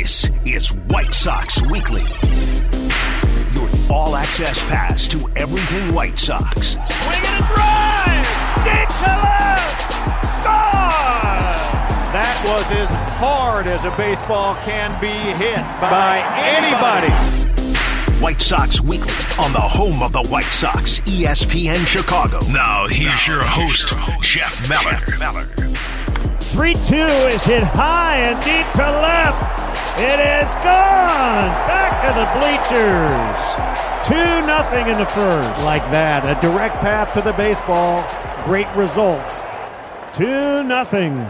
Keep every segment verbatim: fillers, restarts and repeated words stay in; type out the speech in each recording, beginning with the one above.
This is White Sox Weekly, your all-access pass to everything White Sox. Swing and a drive! Deep to left! Gone! That was as hard as a baseball can be hit by anybody. White Sox Weekly on the home of the White Sox, E S P N Chicago. Now here's your host, Jeff Meller. three two is hit high and deep to left. It is gone. Back to the bleachers. two nothing in the first. Like that, a direct path to the baseball. Great results. two nothing.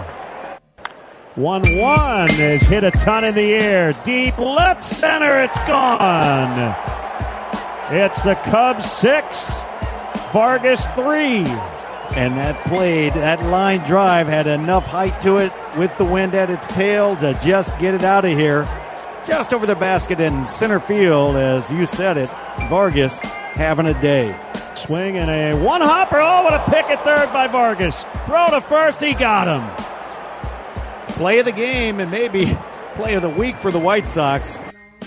one one is hit a ton in the air. Deep left center. It's gone. It's the Cubs six, Vargas three. And that played, that line drive had enough height to it with the wind at its tail to just get it out of here. Just over the basket in center field, as you said it, Vargas having a day. Swing and a one-hopper. Oh, what a pick at third by Vargas. Throw to first, he got him. Play of the game and maybe play of the week for the White Sox.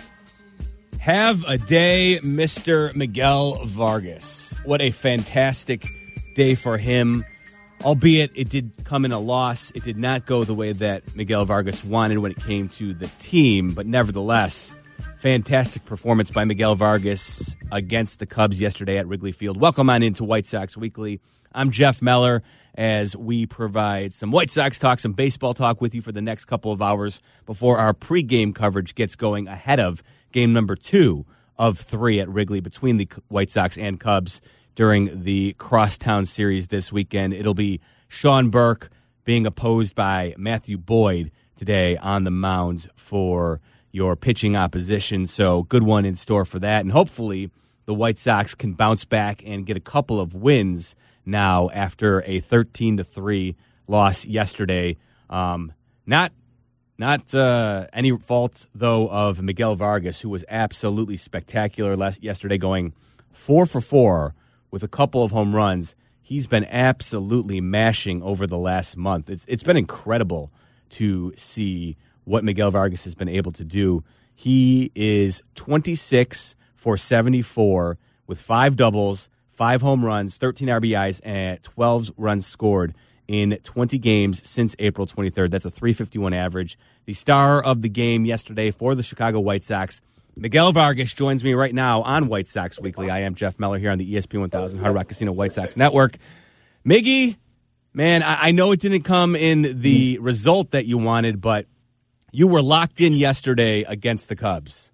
Have a day, Mister Miguel Vargas. What a fantastic day for him, albeit it did come in a loss. It did not go the way that Miguel Vargas wanted when it came to the team, but nevertheless, fantastic performance by Miguel Vargas against the Cubs yesterday at Wrigley Field. Welcome on into White Sox Weekly. I'm Jeff Meller as we provide some White Sox talk, some baseball talk with you for the next couple of hours before our pregame coverage gets going ahead of game number two of three at Wrigley between the White Sox and Cubs during the Crosstown Series this weekend. It'll be Sean Burke being opposed by Matthew Boyd today on the mound for your pitching opposition. So good one in store for that. And hopefully the White Sox can bounce back and get a couple of wins now after a thirteen to three loss yesterday. Um, not not uh, any fault, though, of Miguel Vargas, who was absolutely spectacular last, yesterday, going four for four with a couple of home runs. He's been absolutely mashing over the last month. It's It's been incredible to see what Miguel Vargas has been able to do. He is twenty-six for seventy-four with five doubles, five home runs, thirteen R B Is, and twelve runs scored in twenty games since April twenty-third. That's a three fifty-one average. The star of the game yesterday for the Chicago White Sox, Miguel Vargas, joins me right now on White Sox Weekly. I am Jeff Meller here on the E S P N one thousand Hard Rock Casino White Sox Network. Miggy, man, I, I know it didn't come in the result that you wanted, but you were locked in yesterday against the Cubs.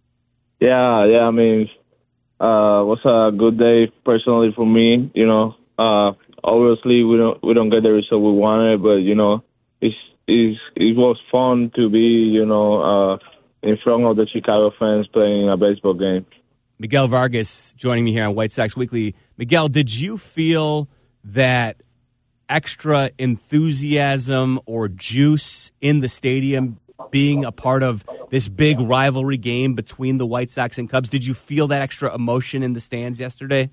Yeah, yeah, I mean, uh, it was a good day personally for me. You know, uh, obviously we don't we don't get the result we wanted, but you know, it's, it's it was fun to be, you know, uh, in front of the Chicago fans playing a baseball game. Miguel Vargas joining me here on White Sox Weekly. Miguel, did you feel that extra enthusiasm or juice in the stadium being a part of this big rivalry game between the White Sox and Cubs? Did you feel that extra emotion in the stands yesterday?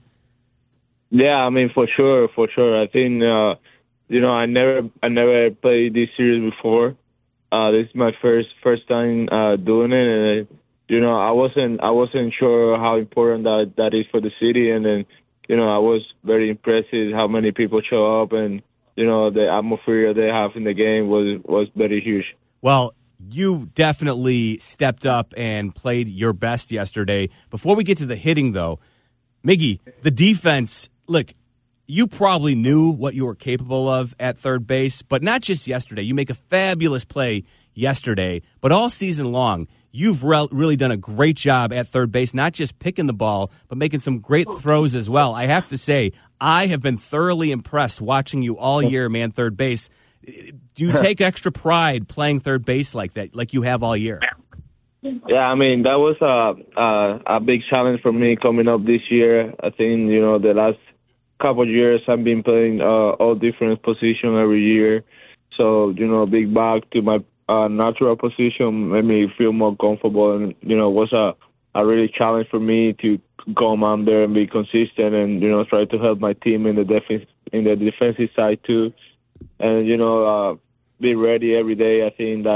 Yeah, I mean, for sure, for sure. I think, uh, you know, I never I never played this series before. Uh, this is my first first time uh, doing it, and uh, you know, I wasn't I wasn't sure how important that that is for the city, and then you know, I was very impressed with how many people show up, and you know, the atmosphere they have in the game was was very huge. Well, you definitely stepped up and played your best yesterday. Before we get to the hitting, though, Miggy, the defense. Look, you probably knew what you were capable of at third base, but not just yesterday. You make a fabulous play yesterday, but all season long, you've re- really done a great job at third base, not just picking the ball, but making some great throws as well. I have to say, I have been thoroughly impressed watching you all year, man, third base. Do you take extra pride playing third base like that, like you have all year? Yeah, I mean, that was a, a, a big challenge for me coming up this year. I think, you know, the last couple of years I've been playing uh, all different positions every year. So, you know, being back to my uh, natural position made me feel more comfortable. And, you know, it was a, a really challenge for me to come out there and be consistent and, you know, try to help my team in the defense, in the defensive side too. And, you know, uh, be ready every day. I think that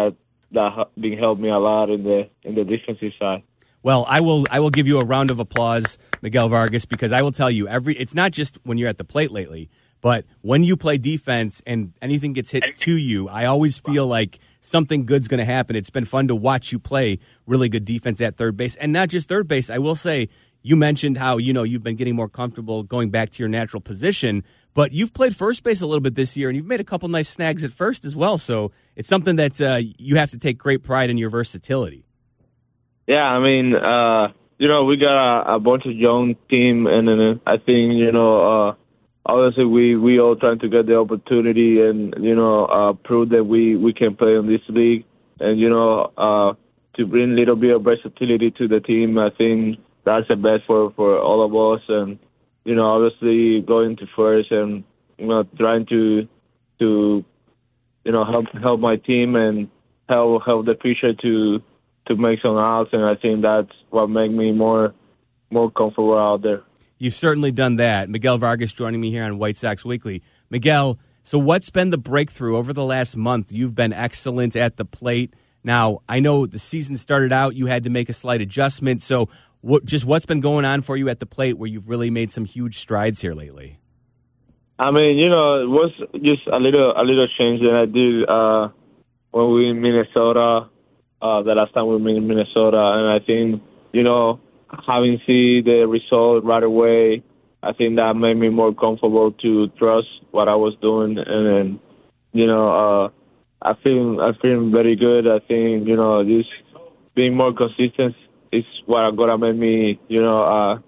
that ha- been helped me a lot in the in the defensive side. Well, I will I will give you a round of applause, Miguel Vargas, because I will tell you every it's not just when you're at the plate lately, but when you play defense and anything gets hit to you, I always feel like something good's going to happen. It's been fun to watch you play really good defense at third base, and not just third base. I will say, you mentioned how, you know, you've been getting more comfortable going back to your natural position, but you've played first base a little bit this year, and you've made a couple nice snags at first as well. So it's something that uh, you have to take great pride in your versatility. Yeah, I mean, uh, you know, we got a, a bunch of young team, and then I think, you know, uh, obviously we, we all trying to get the opportunity and, you know, uh, prove that we, we can play in this league. And, you know, uh, to bring a little bit of versatility to the team, I think that's the best for, for all of us. And, you know, obviously going to first and, you know, trying to, to you know, help help my team and help help the pitcher to to make some outs. And I think that's what made me more more comfortable out there. You've certainly done that. Miguel Vargas joining me here on White Sox Weekly. Miguel, so what's been the breakthrough over the last month? You've been excellent at the plate. Now, I know the season started out, you had to make a slight adjustment. So what, just what's been going on for you at the plate where you've really made some huge strides here lately? I mean, you know, it was just a little a little change that I did uh, when we were in Minnesota, uh, the last time we were in Minnesota. And I think, you know, having seen the result right away, I think that made me more comfortable to trust what I was doing. And then, you know, uh, I feel I feel very good. I think, you know, just being more consistent is what gonna make me, you know,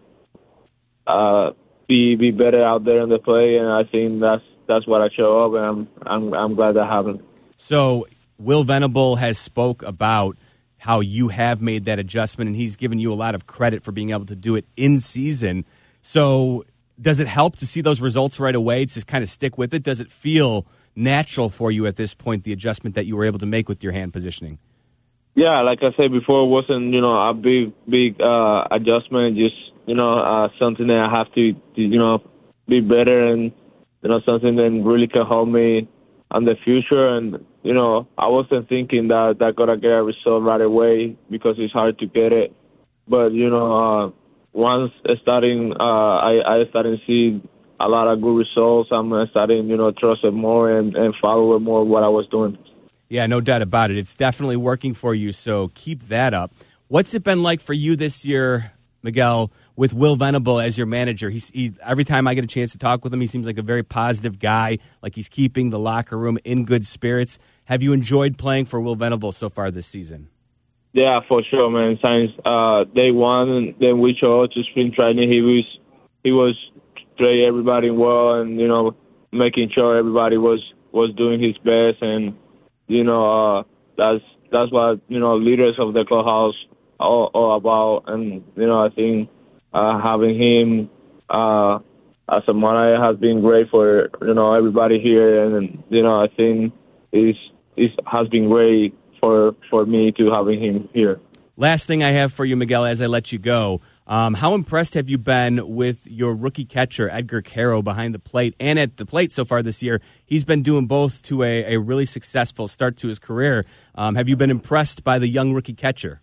uh, uh, be be better out there in the play. And I think that's that's what I show up, and I'm I'm I'm glad that happened. So Will Venable has spoke about how you have made that adjustment, and he's given you a lot of credit for being able to do it in season. So does it help to see those results right away, to kind of stick with it? Does it feel natural for you at this point, the adjustment that you were able to make with your hand positioning? Yeah, like I said before, it wasn't, you know, a big, big uh, adjustment, just, you know, uh, something that I have to, to, you know, be better and, you know, something that really can help me in the future. And, you know, I wasn't thinking that that going to get a result right away because it's hard to get it. But, you know, uh, once starting, uh, I, I started to see a lot of good results. I'm starting, you know, trust it more and, and follow it more what I was doing. Yeah, no doubt about it. It's definitely working for you, so keep that up. What's it been like for you this year, Miguel, with Will Venable as your manager? He's, he, every time I get a chance to talk with him, he seems like a very positive guy, like he's keeping the locker room in good spirits. Have you enjoyed playing for Will Venable so far this season? Yeah, for sure, man. Since uh, day one, and then we chose to spring training, he was he was treating everybody well, and you know, making sure everybody was, was doing his best, and you know, uh, that's that's what, you know, leaders of the clubhouse are all about. And, you know, I think uh, having him uh, as a manager has been great for, you know, everybody here. And, you know, I think it's, it has been great for, for me to having him here. Last thing I have for you, Miguel, as I let you go, um, how impressed have you been with your rookie catcher, Edgar Caro, behind the plate and at the plate so far this year? He's been doing both to a, a really successful start to his career. Um, have you been impressed by the young rookie catcher?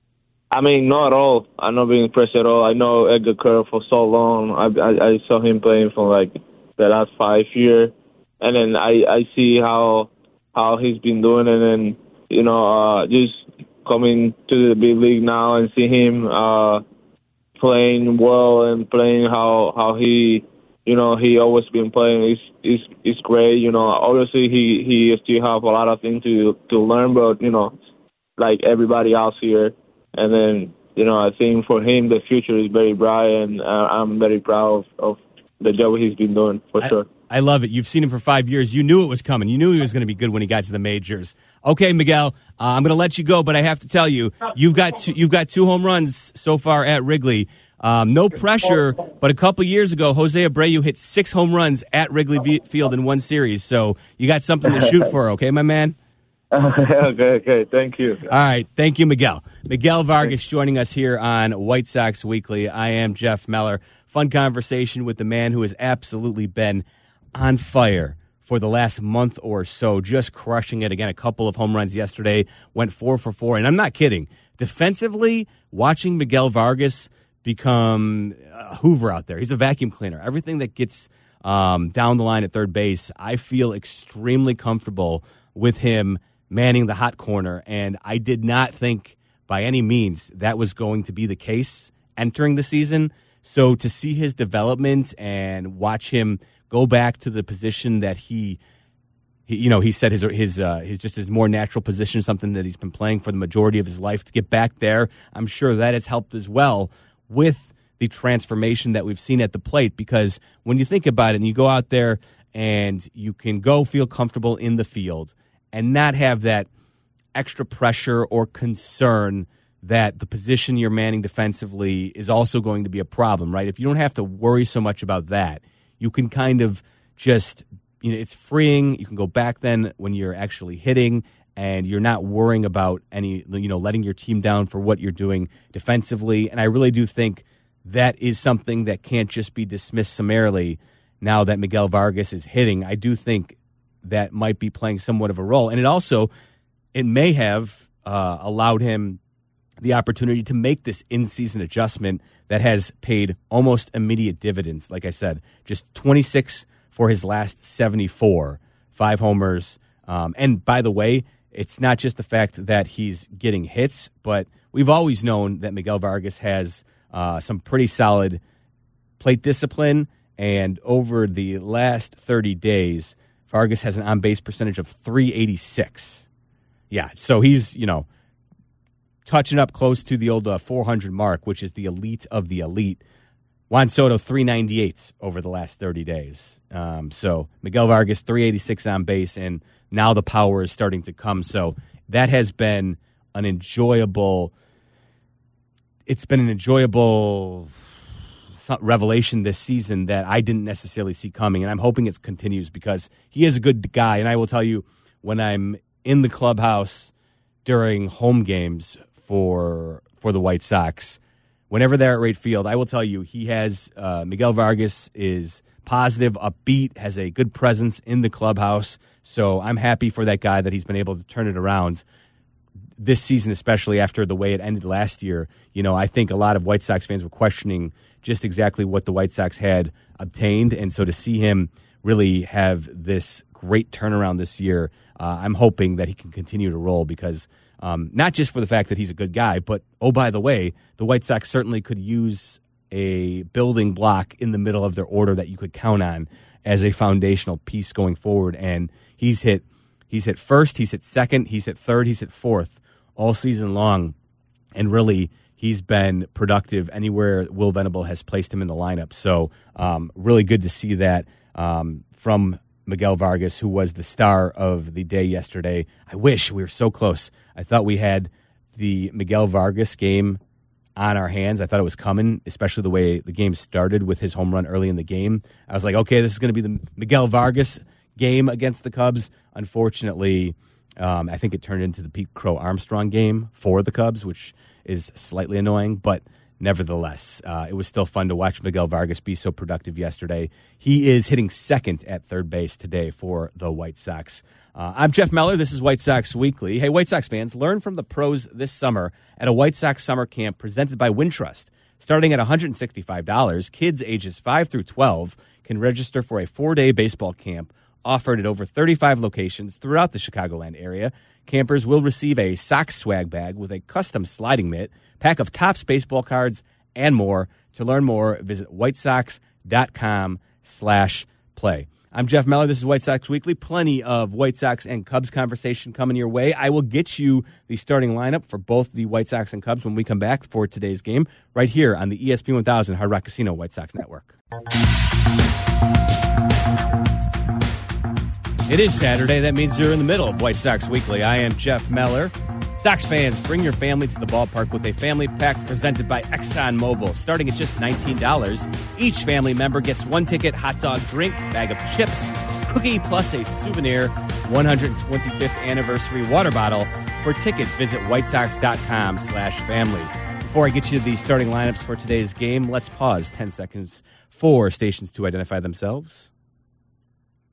I mean, not at all. I'm not being impressed at all. I know Edgar Caro for so long. I, I, I saw him playing for like the last five years. And then I, I see how how he's been doing, and then, you know, uh, just coming to the big league now and see him uh, playing well and playing how how he, you know, he always been playing is is is great. You know, obviously he he still have a lot of things to to learn, but you know, like everybody else here. And then, you know, I think for him the future is very bright, and uh, I'm very proud of, of the job he's been doing for I, sure. I love it. You've seen him for five years. You knew it was coming. You knew he was going to be good when he got to the majors. Okay, Miguel, uh, I'm going to let you go, but I have to tell you, you've got two, you've got two home runs so far at Wrigley. Um, no pressure, but a couple years ago, Jose Abreu hit six home runs at Wrigley Field in one series. So you got something to shoot for, okay, my man? okay, okay. Thank you. All right. Thank you, Miguel. Miguel Vargas joining us here on White Sox Weekly. I am Jeff Meller. Fun conversation with the man who has absolutely been on fire for the last month or so, just crushing it. Again, a couple of home runs yesterday, went four for four. And I'm not kidding. Defensively, watching Miguel Vargas become a Hoover out there. He's a vacuum cleaner. Everything that gets um, down the line at third base, I feel extremely comfortable with him manning the hot corner. And I did not think by any means that was going to be the case entering the season. So to see his development and watch him go back to the position that he, he you know, he said his his uh, his just his more natural position, something that he's been playing for the majority of his life, to get back there, I'm sure that has helped as well with the transformation that we've seen at the plate. Because when you think about it, and you go out there and you can go feel comfortable in the field and not have that extra pressure or concern that the position you're manning defensively is also going to be a problem, right? If you don't have to worry so much about that, you can kind of just, you know, it's freeing. You can go back then when you're actually hitting and you're not worrying about any, you know, letting your team down for what you're doing defensively. And I really do think that is something that can't just be dismissed summarily now that Miguel Vargas is hitting. I do think that might be playing somewhat of a role. And it also, it may have uh, allowed him the opportunity to make this in-season adjustment that has paid almost immediate dividends. Like I said, just twenty-six for his last seventy-four, five homers. Um, and by the way, it's not just the fact that he's getting hits, but we've always known that Miguel Vargas has uh, some pretty solid plate discipline. And over the last thirty days, Vargas has an on-base percentage of three eighty-six. Yeah, so he's, you know, touching up close to the old uh, four hundred mark, which is the elite of the elite. Juan Soto, three ninety-eight over the last thirty days. Um, so Miguel Vargas, three eighty-six on base, and now the power is starting to come. So that has been an enjoyable, it's been an enjoyable revelation this season that I didn't necessarily see coming, and I'm hoping it continues because he is a good guy. And I will tell you, when I'm in the clubhouse during home games for for the White Sox, whenever they're at Wright Field, I will tell you he has uh, Miguel Vargas is positive, upbeat, has a good presence in the clubhouse. So I'm happy for that guy that he's been able to turn it around this season, especially after the way it ended last year. You know, I think a lot of White Sox fans were questioning just exactly what the White Sox had obtained, and so to see him really have this great turnaround this year, uh, I'm hoping that he can continue to roll because um, not just for the fact that he's a good guy, but, oh, by the way, the White Sox certainly could use a building block in the middle of their order that you could count on as a foundational piece going forward. And he's hit he's hit first, he's hit second, he's hit third, he's hit fourth all season long, and really he's been productive anywhere Will Venable has placed him in the lineup. So um, really good to see that um, from Miguel Vargas, who was the star of the day yesterday. I wish we were so close. I thought we had the Miguel Vargas game on our hands. I thought it was coming, especially the way the game started with his home run early in the game. I was like, okay, this is going to be the Miguel Vargas game against the Cubs. Unfortunately, um, I think it turned into the Pete Crow Armstrong game for the Cubs, which is slightly annoying, but nevertheless, uh, it was still fun to watch Miguel Vargas be so productive yesterday. He is hitting second at third base today for the White Sox. Uh, I'm Jeff Meller. This is White Sox Weekly. Hey, White Sox fans, learn from the pros this summer at a White Sox summer camp presented by Wintrust. Starting at one hundred sixty-five dollars, kids ages five through twelve can register for a four-day baseball camp offered at over thirty-five locations throughout the Chicagoland area. Campers will receive a Sox swag bag with a custom sliding mitt, pack of Topps baseball cards, and more. To learn more, visit whitesox.com slash play. I'm Jeff Meller. This is White Sox Weekly. Plenty of White Sox and Cubs conversation coming your way. I will get you the starting lineup for both the White Sox and Cubs when we come back for today's game right here on the E S P one thousand Hard Rock Casino White Sox Network. It is Saturday. That means you're in the middle of White Sox Weekly. I am Jeff Meller. Sox fans, bring your family to the ballpark with a family pack presented by ExxonMobil. Starting at just nineteen dollars, each family member gets one ticket, hot dog, drink, bag of chips, cookie, plus a souvenir one hundred twenty-fifth anniversary water bottle. For tickets, visit whitesox.com slash family. Before I get you the starting lineups for today's game, let's pause ten seconds for stations to identify themselves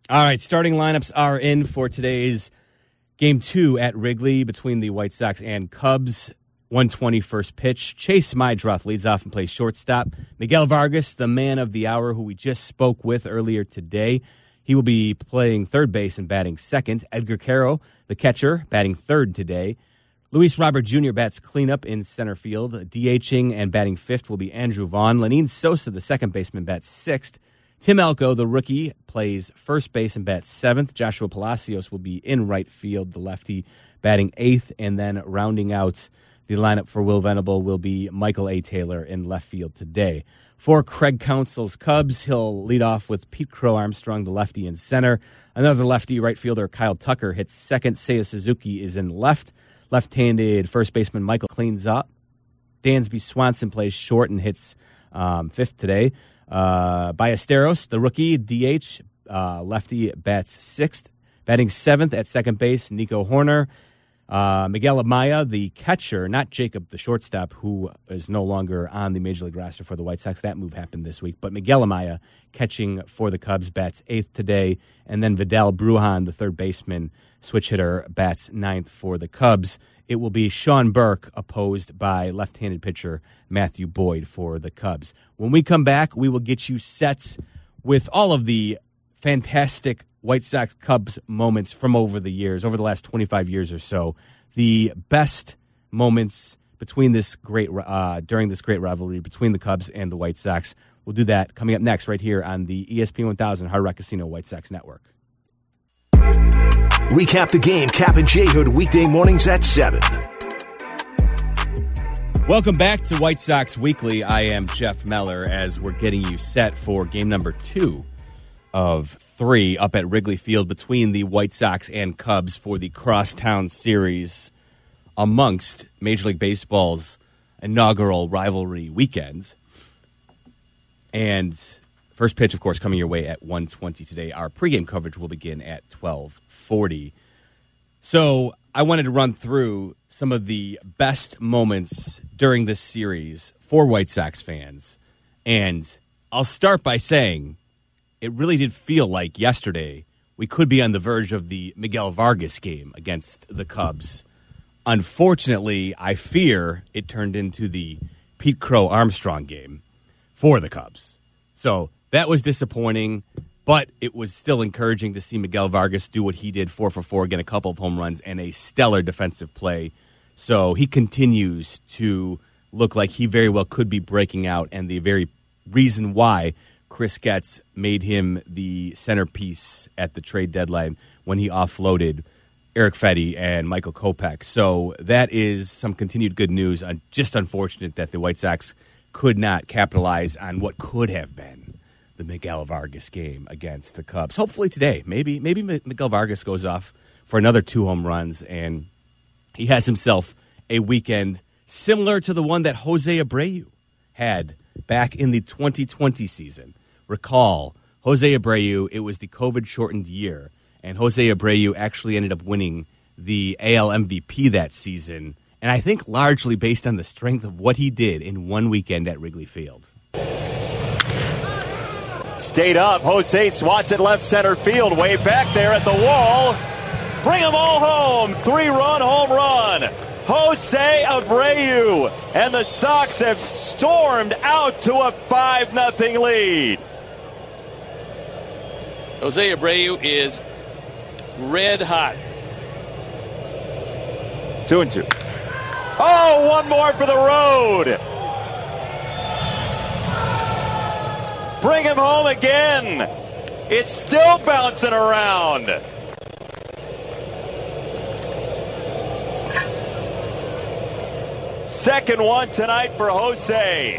All right, starting lineups are in for today's Game two at Wrigley between the White Sox and Cubs. one twenty first pitch. Chase Mydroth leads off and plays shortstop. Miguel Vargas, the man of the hour who we just spoke with earlier today, he will be playing third base and batting second. Edgar Caro, the catcher, batting third today. Luis Robert Junior bats cleanup in center field. DHing and batting fifth will be Andrew Vaughn. Lenyn Sosa, the second baseman, bats sixth. Tim Elko, the rookie, plays first base and bats seventh. Joshua Palacios will be in right field, the lefty, batting eighth. And then rounding out the lineup for Will Venable will be Michael A. Taylor in left field today. For Craig Counsell's Cubs, he'll lead off with Pete Crow Armstrong, the lefty, in center. Another lefty right fielder, Kyle Tucker, hits second. Seiya Suzuki is in left. Left-handed first baseman Michael cleans up. Dansby Swanson plays short and hits um, fifth today. Uh, Ballesteros, the rookie, D H, uh, lefty, bats sixth. Batting seventh at second base, Nico Horner. Uh, Miguel Amaya, the catcher, not Jacob, the shortstop, who is no longer on the Major League roster for the White Sox. That move happened this week. But Miguel Amaya, catching for the Cubs, bats eighth today. And then Vidal Brujan, the third baseman, switch hitter, bats ninth for the Cubs. It will be Sean Burke opposed by left-handed pitcher Matthew Boyd for the Cubs. When we come back, we will get you set with all of the fantastic White Sox Cubs moments from over the years, over the last twenty-five years or so. The best moments between this great uh, during this great rivalry between the Cubs and the White Sox. We'll do that coming up next right here on the E S P N one thousand Hard Rock Casino White Sox Network. Recap the game, Cap and J Hood, weekday mornings at seven. Welcome back to White Sox Weekly. I am Jeff Meller as we're getting you set for game number two of three up at Wrigley Field between the White Sox and Cubs for the Crosstown Series amongst Major League Baseball's inaugural rivalry weekend. And first pitch, of course, coming your way at one twenty today. Our pregame coverage will begin at twelve forty. So I wanted to run through some of the best moments during this series for White Sox fans. And I'll start by saying it really did feel like yesterday we could be on the verge of the Miguel Vargas game against the Cubs. Unfortunately, I fear it turned into the Pete Crow Armstrong game for the Cubs. So that was disappointing, but it was still encouraging to see Miguel Vargas do what he did, four for four, get a couple of home runs, and a stellar defensive play. So he continues to look like he very well could be breaking out, and the very reason why Chris Getz made him the centerpiece at the trade deadline when he offloaded Eric Fedde and Michael Kopech. So that is some continued good news. Uh, just unfortunate that the White Sox could not capitalize on what could have been the Miguel Vargas game against the Cubs. Hopefully today, maybe maybe Miguel Vargas goes off for another two home runs, and he has himself a weekend similar to the one that Jose Abreu had back in the twenty twenty season. Recall, Jose Abreu, it was the COVID-shortened year, and Jose Abreu actually ended up winning the A L M V P that season, and I think largely based on the strength of what he did in one weekend at Wrigley Field. Stayed up, Jose Swanson left center field, way back there at the wall. Bring them all home, three-run home run. Jose Abreu, and the Sox have stormed out to a five nothing lead. Jose Abreu is red hot. Two and two. Oh, one more for the road. Bring him home again. It's still bouncing around. Second one tonight for Jose.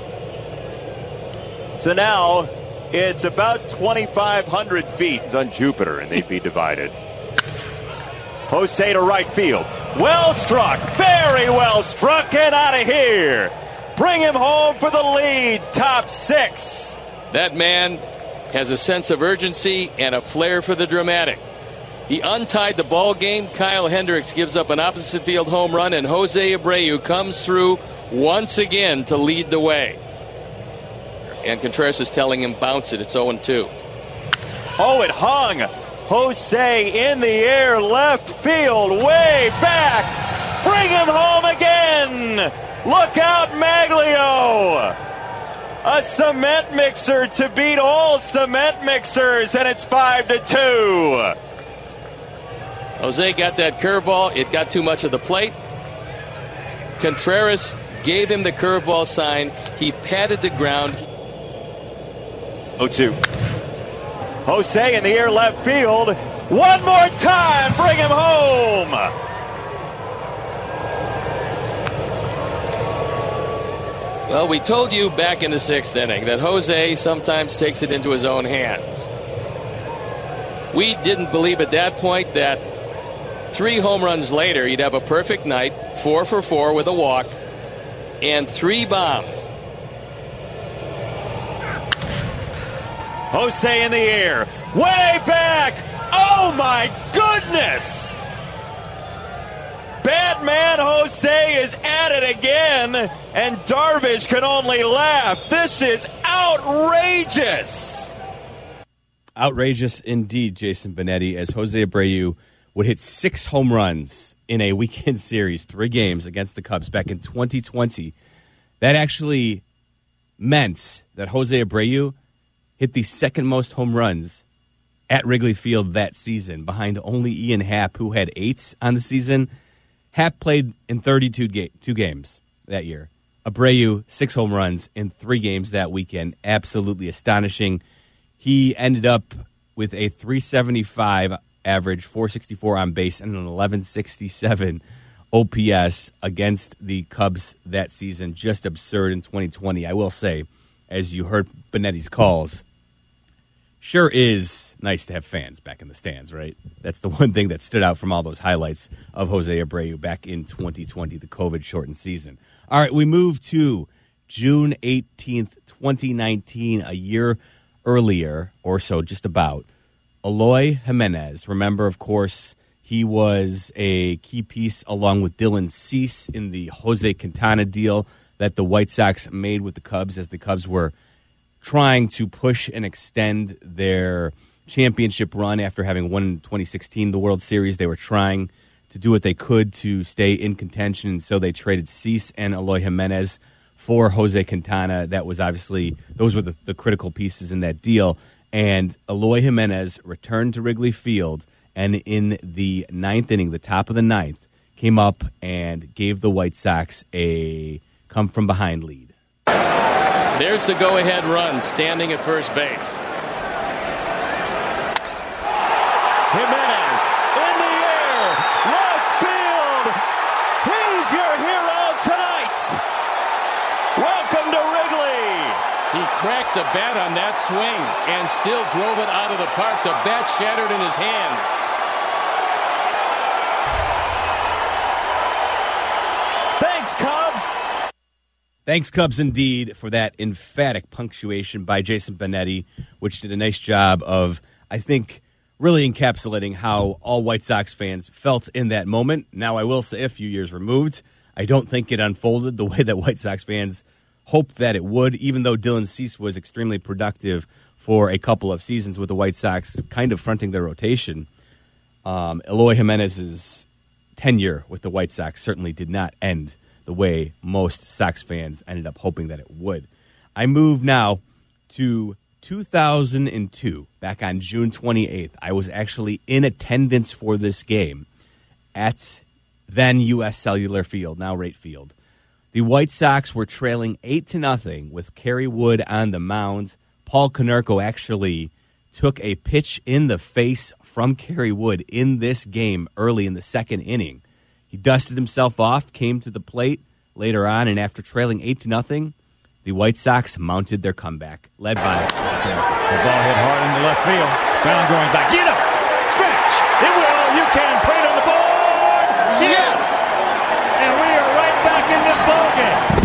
So now it's about twenty-five hundred feet on Jupiter, and they'd be divided. Jose to right field. Well struck. Very well struck. And out of here. Bring him home for the lead. Top six. That man has a sense of urgency and a flair for the dramatic. He untied the ball game. Kyle Hendricks gives up an opposite field home run, and Jose Abreu comes through once again to lead the way. And Contreras is telling him, bounce it. It's oh and two. Oh, it hung. Jose in the air, left field, way back. Bring him home again. Look out, Maglio. A cement mixer to beat all cement mixers, and it's five to two. Jose got that curveball. It got too much of the plate. Contreras gave him the curveball sign. He patted the ground. oh two. Jose in the air, left field. One more time. Bring him home. Well, we told you back in the sixth inning that Jose sometimes takes it into his own hands. We didn't believe at that point that three home runs later he'd have a perfect night, four for four with a walk, and three bombs. Jose in the air, way back. Oh, my goodness. Batman Jose is at it again, and Darvish can only laugh. This is outrageous. Outrageous indeed, Jason Benetti, as Jose Abreu would hit six home runs in a weekend series, three games against the Cubs back in twenty twenty. That actually meant that Jose Abreu hit the second most home runs at Wrigley Field that season, behind only Ian Happ, who had eight on the season. Happ played in thirty-two ga- two games that year. Abreu, six home runs in three games that weekend. Absolutely astonishing. He ended up with a three seventy-five average, four sixty-four on base, and an eleven sixty-seven O P S against the Cubs that season. Just absurd in twenty twenty. I will say, as you heard Benetti's calls, sure is nice to have fans back in the stands, right? That's the one thing that stood out from all those highlights of Jose Abreu back in twenty twenty, the COVID-shortened season. All right, we move to June eighteenth, twenty nineteen, a year earlier, or so, just about. Eloy Jimenez, remember, of course, he was a key piece along with Dylan Cease in the Jose Quintana deal that the White Sox made with the Cubs as the Cubs were trying to push and extend their championship run after having won in twenty sixteen the World Series. They were trying to do what they could to stay in contention, and so they traded Cease and Eloy Jimenez for Jose Quintana. That was obviously, those were the, the critical pieces in that deal. And Eloy Jimenez returned to Wrigley Field, and in the ninth inning, the top of the ninth, came up and gave the White Sox a come-from-behind lead. There's the go-ahead run, standing at first base. Jimenez in the air, left field. He's your hero tonight. Welcome to Wrigley. He cracked the bat on that swing and still drove it out of the park. The bat shattered in his hands. Thanks, Cubs. Thanks, Cubs, indeed, for that emphatic punctuation by Jason Benetti, which did a nice job of, I think, really encapsulating how all White Sox fans felt in that moment. Now, I will say, a few years removed, I don't think it unfolded the way that White Sox fans hoped that it would, even though Dylan Cease was extremely productive for a couple of seasons with the White Sox kind of fronting their rotation. Um, Eloy Jimenez's tenure with the White Sox certainly did not end the way most Sox fans ended up hoping that it would. I move now to two thousand two, back on June twenty-eighth. I was actually in attendance for this game at then U S Cellular Field, now Rate Field. The White Sox were trailing eight to nothing with Kerry Wood on the mound. Paul Konerko actually took a pitch in the face from Kerry Wood in this game early in the second inning. He dusted himself off, came to the plate later on, and after trailing eight to nothing, the White Sox mounted their comeback, led by Konerko. The ball hit hard in the left field. Brown going back. Get up! Stretch! It will! You can put it on the board! Yes! And we are right back in this ballgame.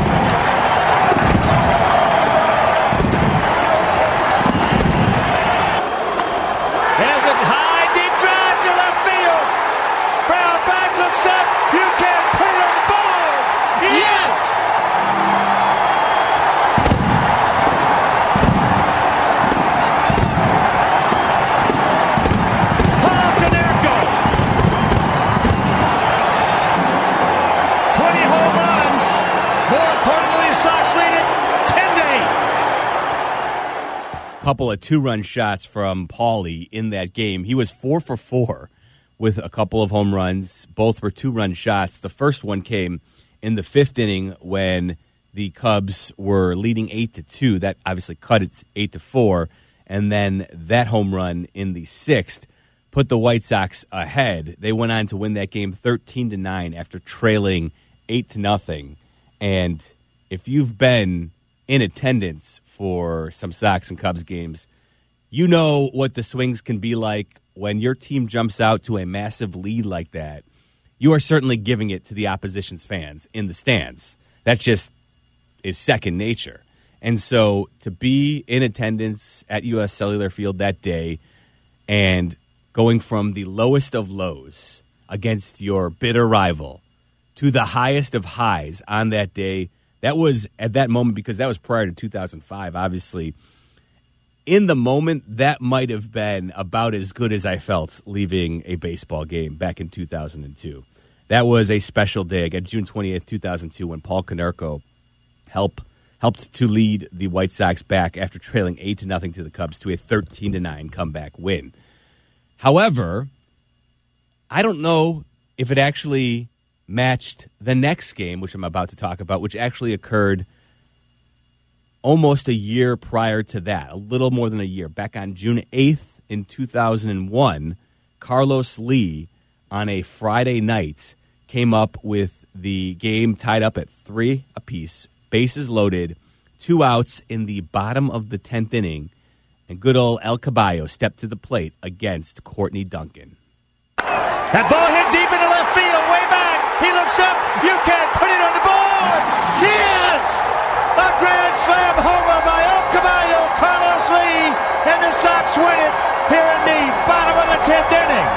There's a high, deep drive to left field. Brown back, looks up. You can put it on the board! Yes! couple of two-run shots from Paulie in that game. He was four for four with a couple of home runs. Both were two-run shots. The first one came in the fifth inning when the Cubs were leading eight to two. That obviously cut it eight to four. And then that home run in the sixth put the White Sox ahead. They went on to win that game thirteen to nine after trailing eight to nothing. And if you've been in attendance for some Sox and Cubs games, you know what the swings can be like when your team jumps out to a massive lead like that. You are certainly giving it to the opposition's fans in the stands. That just is second nature. And so to be in attendance at U S Cellular Field that day and going from the lowest of lows against your bitter rival to the highest of highs on that day, that was at that moment, because that was prior to two thousand five, obviously. In the moment, that might have been about as good as I felt leaving a baseball game back in two thousand two. That was a special day, again, June twenty-eighth, two thousand two, when Paul Konerko helped helped to lead the White Sox back after trailing eight to nothing to the Cubs to a thirteen to nine comeback win. However, I don't know if it actually matched the next game, which I'm about to talk about, which actually occurred almost a year prior to that, a little more than a year. Back on June eighth in two thousand one, Carlos Lee, on a Friday night, came up with the game tied up at three apiece, bases loaded, two outs in the bottom of the tenth inning, and good old El Caballo stepped to the plate against Courtney Duncan. That ball hit deep into left field, way back. He looks up. You can't put it on the board. Yes! A grand slam homer by El Caballo, Carlos Lee, and the Sox win it here in the bottom of the tenth inning.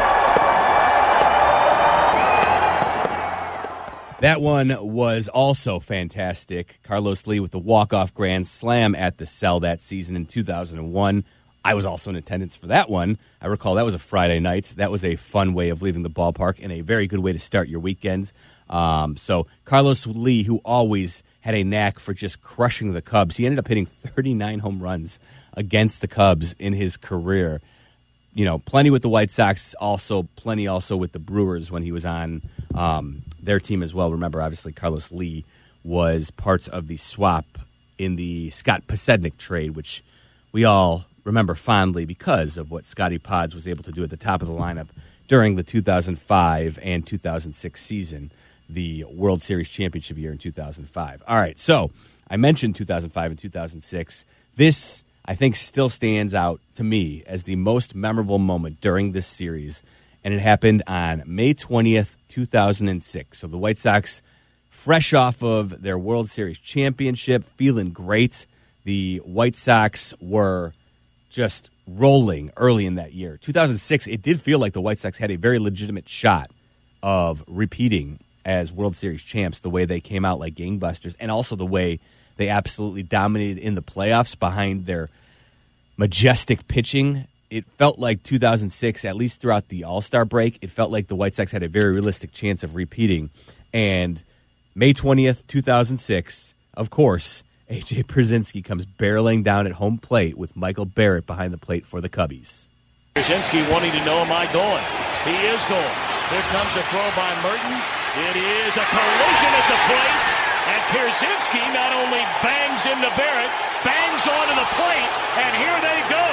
That one was also fantastic. Carlos Lee with the walk-off grand slam at the Cell that season in two thousand one. I was also in attendance for that one. I recall that was a Friday night. That was a fun way of leaving the ballpark and a very good way to start your weekend. Um, so Carlos Lee, who always had a knack for just crushing the Cubs, he ended up hitting thirty-nine home runs against the Cubs in his career. You know, plenty with the White Sox, also plenty also with the Brewers when he was on um, their team as well. Remember, obviously, Carlos Lee was parts of the swap in the Scott Pasednik trade, which we all remember fondly because of what Scotty Pods was able to do at the top of the lineup during the two thousand five and two thousand six season, the World Series championship year in two thousand five. All right, so I mentioned two thousand five and two thousand six. This, I think, still stands out to me as the most memorable moment during this series, and it happened on May twentieth, two thousand six. So the White Sox, fresh off of their World Series championship, feeling great. The White Sox were just rolling early in that year. two thousand six, it did feel like the White Sox had a very legitimate shot of repeating as World Series champs, the way they came out like gangbusters, and also the way they absolutely dominated in the playoffs behind their majestic pitching. It felt like two thousand six, at least throughout the All-Star break, it felt like the White Sox had a very realistic chance of repeating. And May twentieth, two thousand six, of course, A J Pierzynski comes barreling down at home plate with Michael Barrett behind the plate for the Cubbies. Pierzynski wanting to know, am I going? He is going. Here comes a throw by Merton. It is a collision at the plate. And Pierzynski not only bangs into Barrett, bangs onto the plate, and here they go.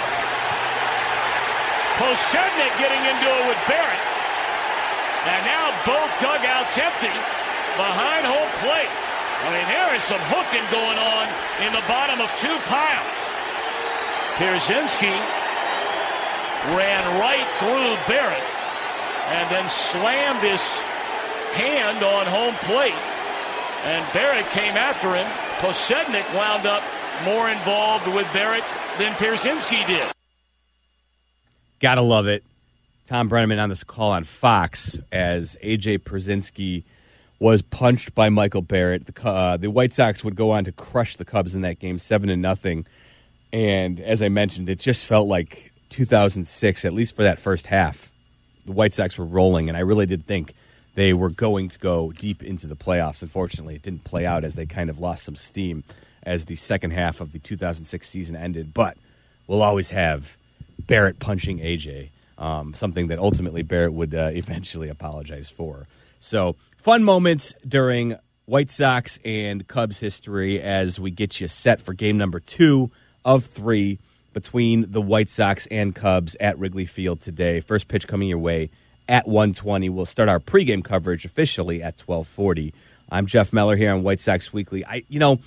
Posednik getting into it with Barrett. And now both dugouts empty behind home plate. I mean, there is some hooking going on in the bottom of two piles. Pierzynski ran right through Barrett and then slammed his hand on home plate. And Barrett came after him. Posednik wound up more involved with Barrett than Pierzynski did. Gotta love it. Tom Brenneman on this call on Fox as A J Pierzynski was punched by Michael Barrett. The, uh, the White Sox would go on to crush the Cubs in that game, seven to nothing. And as I mentioned, it just felt like two thousand six, at least for that first half. The White Sox were rolling, and I really did think they were going to go deep into the playoffs. Unfortunately, it didn't play out as they kind of lost some steam as the second half of the two thousand six season ended. But we'll always have Barrett punching A J, um, something that ultimately Barrett would uh, eventually apologize for. So fun moments during White Sox and Cubs history as we get you set for game number two of three between the White Sox and Cubs at Wrigley Field today. First pitch coming your way at one twenty. We'll start our pregame coverage officially at twelve forty. I'm Jeff Meller here on White Sox Weekly. I, you know,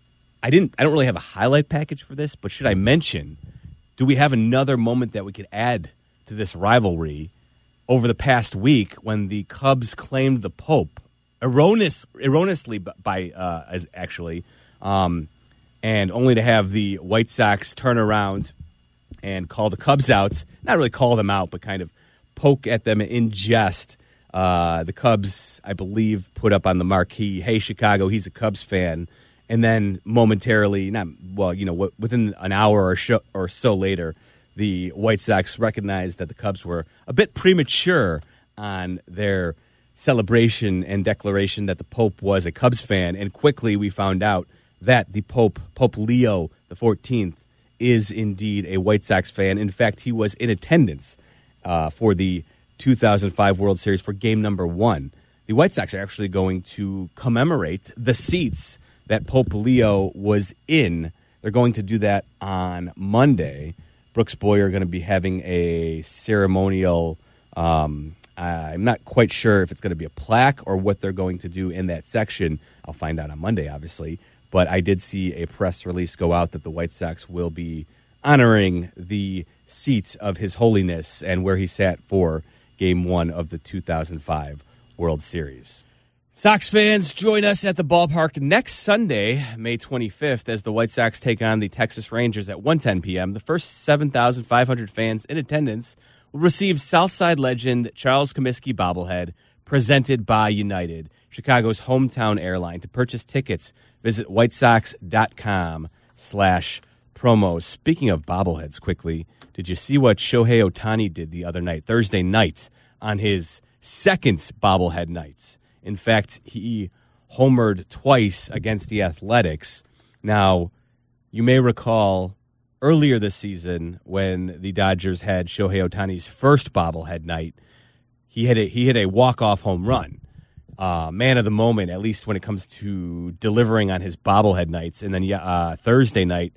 I didn't. I don't really have a highlight package for this, but should I mention, do we have another moment that we could add to this rivalry over the past week when the Cubs claimed the Pope, erroneous, erroneously by uh, as actually, um, and only to have the White Sox turn around and call the Cubs out, not really call them out, but kind of poke at them in jest. Uh, the Cubs, I believe, put up on the marquee, "Hey, Chicago, he's a Cubs fan." And then momentarily, not well, you know, within an hour or, sh- or so later, the White Sox recognized that the Cubs were a bit premature on their celebration and declaration that the Pope was a Cubs fan. And quickly we found out that the Pope, Pope Leo the fourteenth, is indeed a White Sox fan. In fact, he was in attendance uh, for the two thousand five World Series for game number one. The White Sox are actually going to commemorate the seats that Pope Leo was in. They're going to do that on Monday. Brooks Boyer are going to be having a ceremonial, um, I'm not quite sure if it's going to be a plaque or what they're going to do in that section. I'll find out on Monday, obviously. But I did see a press release go out that the White Sox will be honoring the seat of His Holiness and where he sat for Game one of the two thousand five World Series. Sox fans, join us at the ballpark next Sunday, May twenty-fifth, as the White Sox take on the Texas Rangers at one ten p.m. The first seven thousand five hundred fans in attendance will receive Southside legend Charles Comiskey bobblehead presented by United, Chicago's hometown airline. To purchase tickets, visit whitesox.com slash promos. Speaking of bobbleheads, quickly, did you see what Shohei Ohtani did the other night, Thursday night, on his second bobblehead night? In fact, he homered twice against the Athletics. Now, you may recall earlier this season when the Dodgers had Shohei Ohtani's first bobblehead night, he hit a, he hit a walk-off home run. Uh, man of the moment, at least when it comes to delivering on his bobblehead nights. And then uh, Thursday night,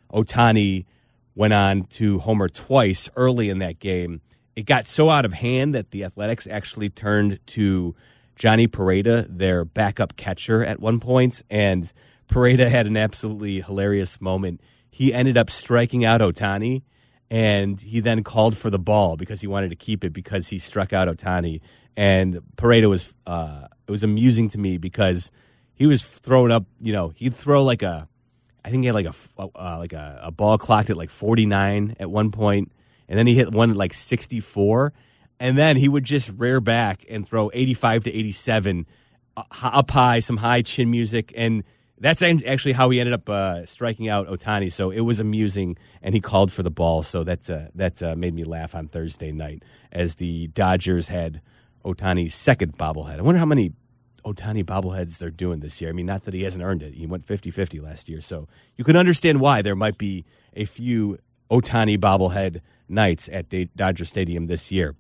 Ohtani went on to homer twice early in that game. It got so out of hand that the Athletics actually turned to Johnny Pareda, their backup catcher, at one point, and Pareda had an absolutely hilarious moment. He ended up striking out Ohtani, and he then called for the ball because he wanted to keep it because he struck out Ohtani. And Pareda was uh, it was amusing to me because he was throwing up, you know, he'd throw like a, I think he had like a uh, like a, a ball clocked at like forty-nine at one point, and then he hit one at like sixty-four. And then he would just rear back and throw eighty-five to eighty-seven uh, up high, some high chin music. And that's actually how he ended up uh, striking out Ohtani. So it was amusing, and he called for the ball. So that, uh, that uh, made me laugh on Thursday night as the Dodgers had Ohtani's second bobblehead. I wonder how many Ohtani bobbleheads they're doing this year. I mean, not that he hasn't earned it. He went fifty-fifty last year. So you can understand why there might be a few Ohtani bobblehead nights at Dodger Stadium this year.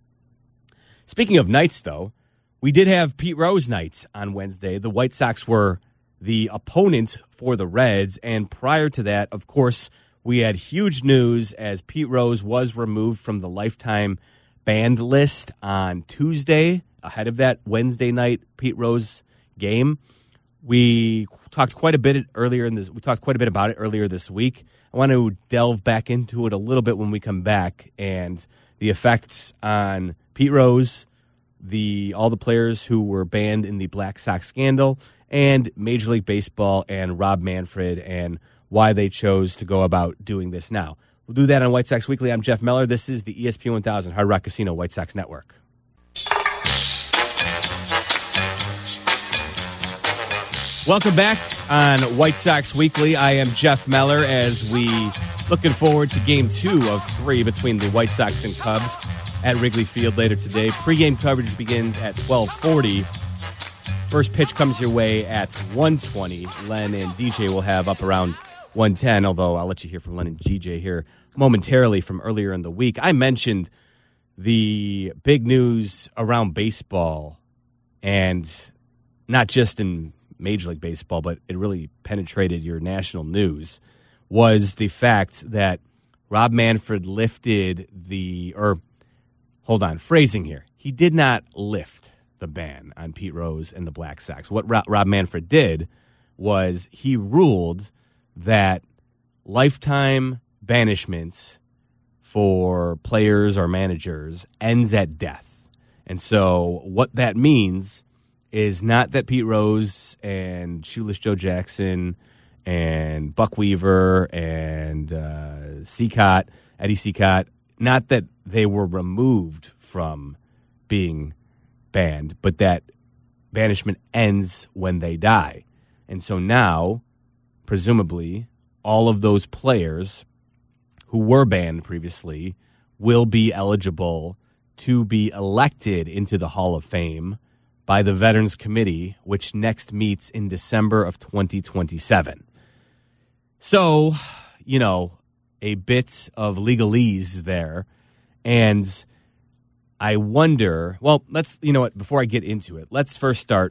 Speaking of nights, though, we did have Pete Rose night on Wednesday. The White Sox were the opponent for the Reds, and prior to that, of course, we had huge news as Pete Rose was removed from the lifetime banned list on Tuesday, ahead of that Wednesday night Pete Rose game. We talked quite a bit earlier in this. We talked quite a bit about it earlier this week. I want to delve back into it a little bit when we come back, and the effects on Pete Rose, the all the players who were banned in the Black Sox scandal, and Major League Baseball and Rob Manfred and why they chose to go about doing this now. We'll do that on White Sox Weekly. I'm Jeff Meller. This is the E S P N one thousand Hard Rock Casino White Sox Network. Welcome back on White Sox Weekly. I am Jeff Meller as we looking forward to game two of three between the White Sox and Cubs at Wrigley Field later today. Pre-game coverage begins at twelve forty. First pitch comes your way at one twenty. Len and D J will have up around one ten, although I'll let you hear from Len and G J here momentarily from earlier in the week. I mentioned the big news around baseball, and not just in Major League Baseball, but it really penetrated your national news, was the fact that Rob Manfred lifted the, or hold on, phrasing here. He did not lift the ban on Pete Rose and the Black Sox. What Rob Manfred did was he ruled that lifetime banishment for players or managers ends at death. And so what that means is not that Pete Rose and Shoeless Joe Jackson and Buck Weaver and uh, Seacott, Eddie Seacott, not that they were removed from being banned, but that banishment ends when they die. And so now, presumably, all of those players who were banned previously will be eligible to be elected into the Hall of Fame by the Veterans Committee, which next meets in December of twenty twenty-seven. So, you know, a bit of legalese there. And I wonder, well, let's, you know what, before I get into it, let's first start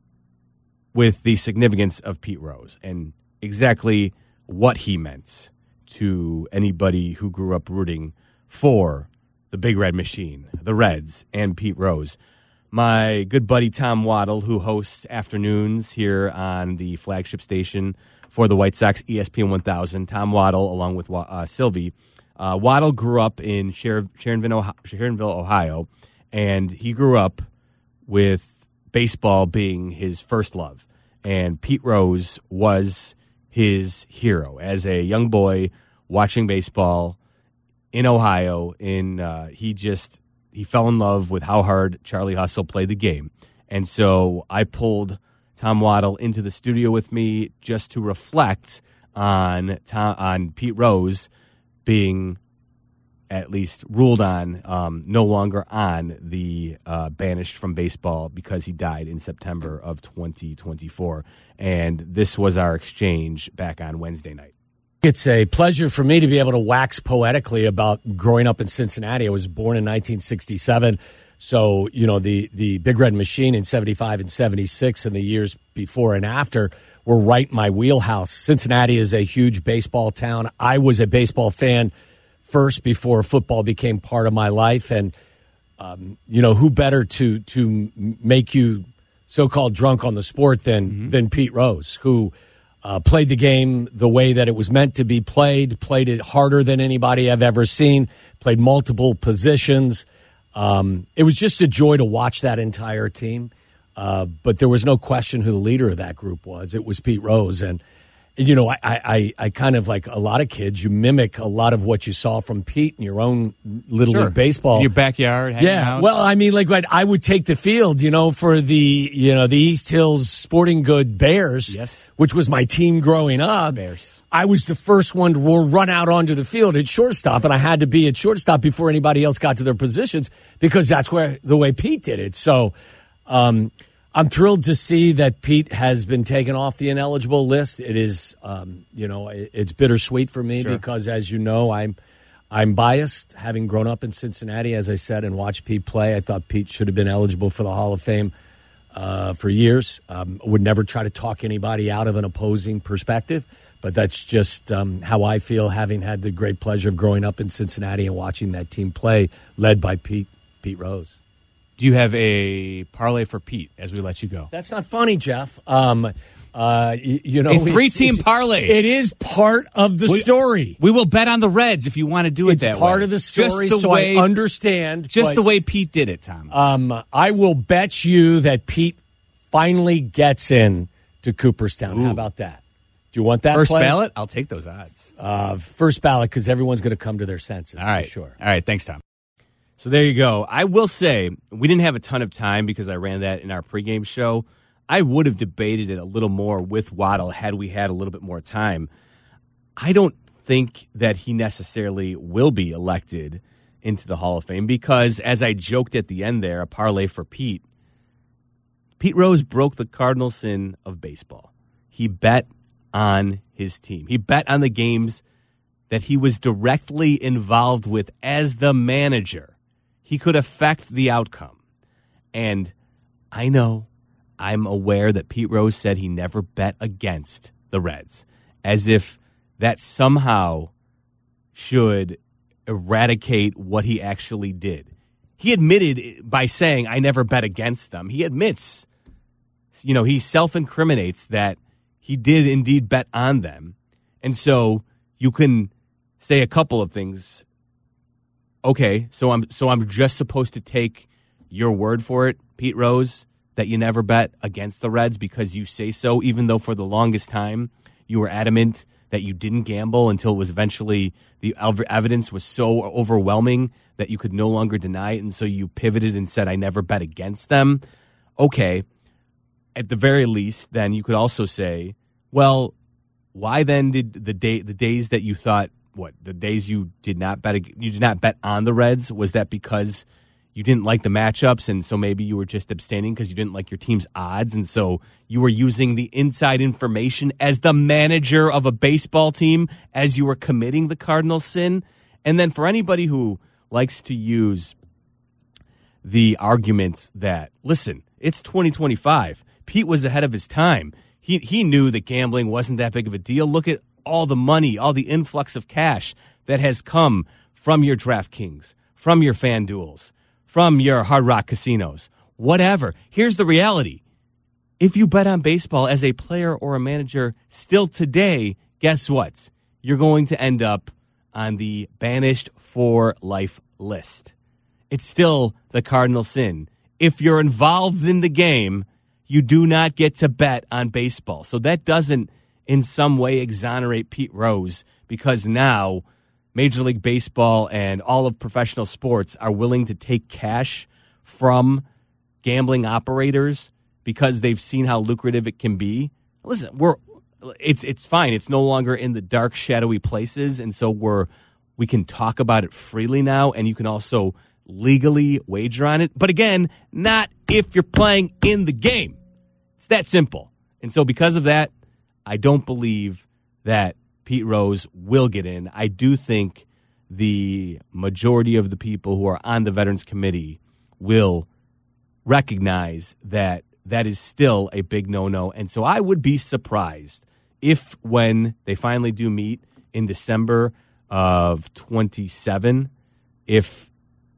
with the significance of Pete Rose and exactly what he meant to anybody who grew up rooting for the Big Red Machine, the Reds, and Pete Rose. My good buddy Tom Waddle, who hosts afternoons here on the flagship station for the White Sox, E S P N one thousand, Tom Waddle, along with uh, Sylvie. Uh, Waddle grew up in Sher- Sharonville, Ohio, Sharonville, Ohio, and he grew up with baseball being his first love. And Pete Rose was his hero. As a young boy watching baseball in Ohio, in uh, he just... he fell in love with how hard Charlie Hustle played the game. And so I pulled Tom Waddle into the studio with me just to reflect on Tom, on Pete Rose being at least ruled on, um, no longer on the uh, banished from baseball because he died in September of twenty twenty-four. And this was our exchange back on Wednesday night. It's a pleasure for me to be able to wax poetically about growing up in Cincinnati. I was born in nineteen sixty-seven. So, you know, the, the Big Red Machine in seventy-five and seventy-six and the years before and after were right in my wheelhouse. Cincinnati is a huge baseball town. I was a baseball fan first before football became part of my life. And, um, you know, who better to to make you so-called drunk on the sport than, mm-hmm. than Pete Rose, who uh, played the game the way that it was meant to be played, played it harder than anybody I've ever seen, played multiple positions. Um, it was just a joy to watch that entire team. Uh, but there was no question who the leader of that group was. It was Pete Rose. And, you know, I, I, I kind of, like a lot of kids, you mimic a lot of what you saw from Pete in your own Little sure. League baseball. In your backyard, hanging yeah. out. Well, I mean, like, I would take the field, you know, for the, you know, the East Hills Sporting Good Bears, yes. which was my team growing up. Bears. I was the first one to run out onto the field at shortstop, and I had to be at shortstop before anybody else got to their positions because that's where the way Pete did it. So, um, I'm thrilled to see that Pete has been taken off the ineligible list. It is, um, you know, it's bittersweet for me sure. because, as you know, I'm I'm biased. Having grown up in Cincinnati, as I said, and watched Pete play, I thought Pete should have been eligible for the Hall of Fame uh, for years. Um, I would never try to talk anybody out of an opposing perspective, but that's just um, how I feel, having had the great pleasure of growing up in Cincinnati and watching that team play, led by Pete Pete Rose. Do you have a parlay for Pete as we let you go? That's not funny, Jeff. Um, uh, you, you know, a three-team parlay. It is part of the we, story. We will bet on the Reds if you want to do it it's that way. It's part of the story, just the so way, I understand. Just but, the way Pete did it, Tom. Um, I will bet you that Pete finally gets in to Cooperstown. Ooh. How about that? Do you want that First play? ballot? I'll take those odds. Uh, first ballot, because everyone's going to come to their senses. All right. For sure. All right. Thanks, Tom. So there you go. I will say, we didn't have a ton of time because I ran that in our pregame show. I would have debated it a little more with Waddle had we had a little bit more time. I don't think that he necessarily will be elected into the Hall of Fame because, as I joked at the end there, a parlay for Pete, Pete Rose broke the cardinal sin of baseball. He bet on his team. He bet on the games that he was directly involved with as the manager. He could affect the outcome. And I know, I'm aware that Pete Rose said he never bet against the Reds, as if that somehow should eradicate what he actually did. He admitted by saying, I never bet against them. He admits, you know, he self-incriminates that he did indeed bet on them. And so you can say a couple of things. Okay, so I'm so I'm just supposed to take your word for it, Pete Rose, that you never bet against the Reds because you say so, even though for the longest time you were adamant that you didn't gamble until it was eventually the evidence was so overwhelming that you could no longer deny it, and so you pivoted and said, I never bet against them. Okay, at the very least, then you could also say, well, why then did the day the days that you thought, what, the days you did not bet you did not bet on the Reds, was that because you didn't like the matchups, and so maybe you were just abstaining because you didn't like your team's odds, and so you were using the inside information as the manager of a baseball team as you were committing the cardinal sin? And then for anybody who likes to use the argument that, listen, it's twenty twenty-five. Pete was ahead of his time. He he knew that gambling wasn't that big of a deal. Look at all the money, all the influx of cash that has come from your DraftKings, from your FanDuels, from your Hard Rock casinos, whatever. Here's the reality. If you bet on baseball as a player or a manager still today, guess what? You're going to end up on the banished for life list. It's still the cardinal sin. If you're involved in the game, you do not get to bet on baseball. So that doesn't in some way exonerate Pete Rose, because now Major League Baseball and all of professional sports are willing to take cash from gambling operators because they've seen how lucrative it can be. Listen, we're it's it's fine. It's no longer in the dark, shadowy places, and so we're we can talk about it freely now, and you can also legally wager on it. But again, not if you're playing in the game. It's that simple. And so because of that, I don't believe that Pete Rose will get in. I do think the majority of the people who are on the Veterans Committee will recognize that that is still a big no-no. And so I would be surprised if, when they finally do meet in December of twenty-seven, if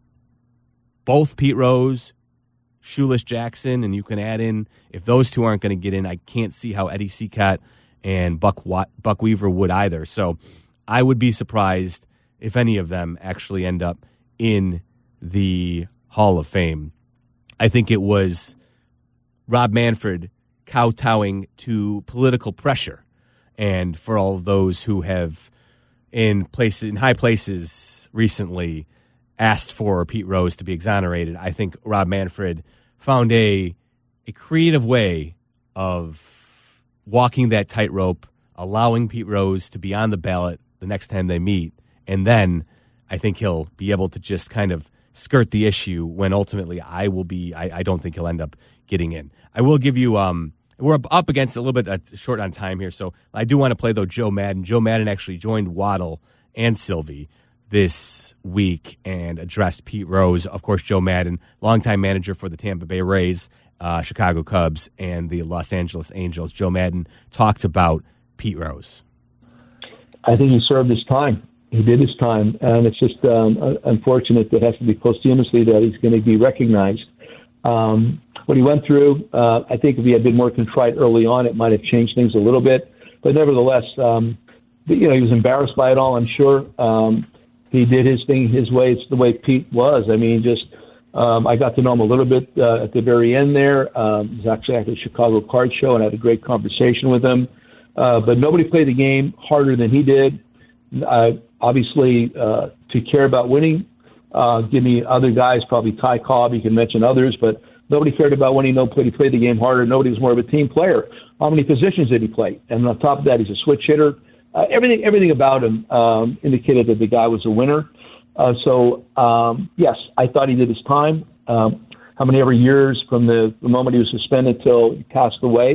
both Pete Rose, Shoeless Jackson, and you can add in, if those two aren't going to get in, I can't see how Eddie Seacott and Buck Buck Weaver would either. So I would be surprised if any of them actually end up in the Hall of Fame. I think it was Rob Manfred kowtowing to political pressure. And for all of those who have in places in high places recently asked for Pete Rose to be exonerated, I think Rob Manfred found a a creative way of walking that tightrope, allowing Pete Rose to be on the ballot the next time they meet, and then I think he'll be able to just kind of skirt the issue when ultimately I will be, I, I don't think he'll end up getting in. I will give you, um, we're up against a little bit uh, short on time here, so I do want to play, though, Joe Madden. Joe Madden actually joined Waddle and Sylvie this week and addressed Pete Rose. Of course, Joe Madden, longtime manager for the Tampa Bay Rays, uh, Chicago Cubs, and the Los Angeles Angels. Joe Madden talked about Pete Rose. I think he served his time. He did his time, and it's just um, unfortunate that it has to be posthumously that he's going to be recognized. Um, what he went through, uh, I think if he had been more contrite early on, it might have changed things a little bit. But nevertheless, um, you know, he was embarrassed by it all, I'm sure. Um, he did his thing his way. It's the way Pete was. I mean, just um, I got to know him a little bit uh, at the very end there. Um, he was actually at the Chicago Card Show, and I had a great conversation with him. Uh, but nobody played the game harder than he did. Uh, obviously, uh, to care about winning, uh, give me other guys, probably Ty Cobb, you can mention others, but nobody cared about winning. Nobody played the game harder. Nobody was more of a team player. How many positions did he play? And on top of that, he's a switch hitter. Uh, everything everything about him um, indicated that the guy was a winner. Uh, so, um, yes, I thought he did his time. Um, how many ever years from the, the moment he was suspended till he passed away.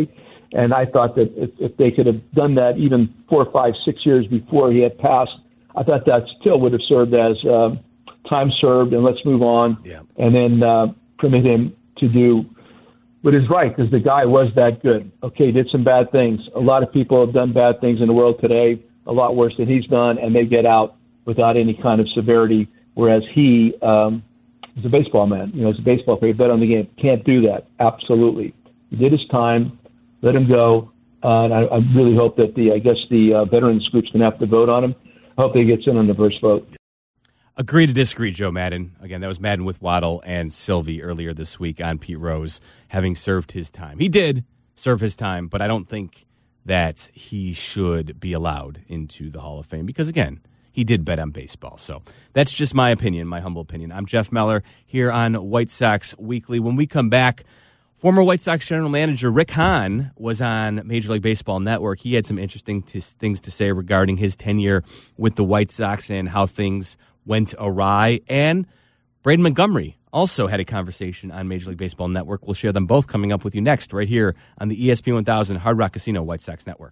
And I thought that if, if they could have done that even four, five, six years before he had passed, I thought that still would have served as uh, time served and let's move on. Yeah. And then uh, permit him to do what is right, because the guy was that good. Okay, did some bad things. A lot of people have done bad things in the world today, a lot worse than he's done, and they get out without any kind of severity, whereas he um, is a baseball man. You know, he's a baseball player, bet on the game. Can't do that. Absolutely. He did his time. Let him go. Uh, and I, I really hope that the, I guess the uh, veterans group's going to have to vote on him. I hope he gets in on the first vote. Agree to disagree, Joe Madden. Again, that was Madden with Waddle and Sylvie earlier this week on Pete Rose, having served his time. He did serve his time, but I don't think that he should be allowed into the Hall of Fame because, again, he did bet on baseball. So that's just my opinion, my humble opinion. I'm Jeff Meller here on White Sox Weekly. When we come back, former White Sox general manager Rick Hahn was on Major League Baseball Network. He had some interesting t- things to say regarding his tenure with the White Sox and how things went awry. And Braden Montgomery also had a conversation on Major League Baseball Network. We'll share them both coming up with you next right here on the E S P one thousand Hard Rock Casino White Sox Network.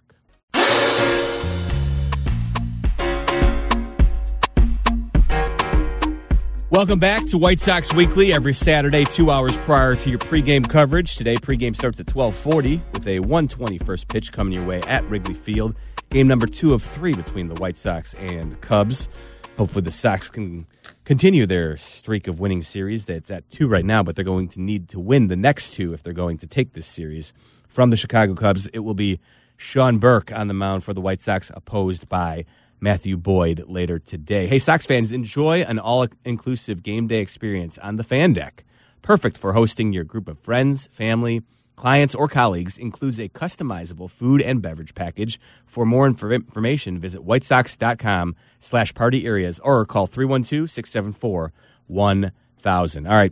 Welcome back to White Sox Weekly every Saturday, two hours prior to your pregame coverage. Today, pregame starts at twelve forty with a one twenty first pitch coming your way at Wrigley Field. Game number two of three between the White Sox and Cubs. Hopefully the Sox can continue their streak of winning series. That's at two right now, but they're going to need to win the next two if they're going to take this series from the Chicago Cubs. It will be Sean Burke on the mound for the White Sox, opposed by Matthew Boyd later today. Hey, Sox fans, enjoy an all-inclusive game day experience on the Fan Deck. Perfect for hosting your group of friends, family, clients, or colleagues. Includes a customizable food and beverage package. For more inf- information, visit whitesox.com slash party areas or call three one two, six seven four, one thousand. All right.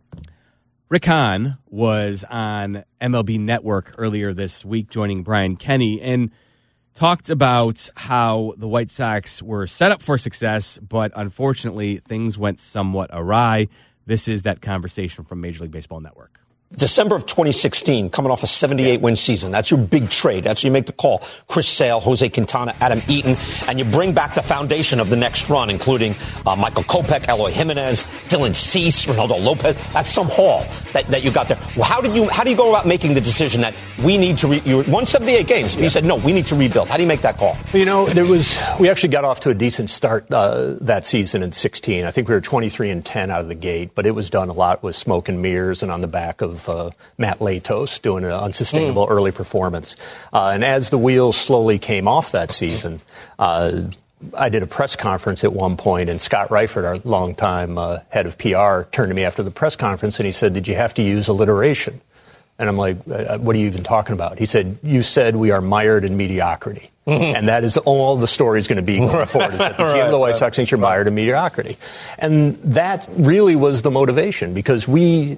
Rick Hahn was on M L B Network earlier this week, joining Brian Kenny, and talked about how the White Sox were set up for success, but unfortunately things went somewhat awry. This is that conversation from Major League Baseball Network. December of twenty sixteen, coming off a seventy-eight win season. That's your big trade. That's you make the call. Chris Sale, Jose Quintana, Adam Eaton, and you bring back the foundation of the next run, including uh, Michael Kopech, Eloy Jimenez, Dylan Cease, Ronaldo Lopez. That's some haul that, that you got there. Well, how did you how do you go about making the decision that we need to re- you won seventy-eight games? Yeah. You said no, we need to rebuild. How do you make that call? You know, there was we actually got off to a decent start uh, that season in sixteen. I think we were twenty-three and ten out of the gate, but it was done a lot with smoke and mirrors and on the back of Uh, Matt Latos doing an unsustainable mm. early performance. Uh, and as the wheels slowly came off that season, uh, I did a press conference at one point, and Scott Reifert, our longtime uh, head of P R, turned to me after the press conference and he said, "Did you have to use alliteration?" And I'm like, "What are you even talking about?" He said, "You said we are mired in mediocrity." Mm-hmm. And that is all the story is going to be going forward, is that the G M of the White Sox thinks you're mired in mediocrity. And that really was the motivation, because we,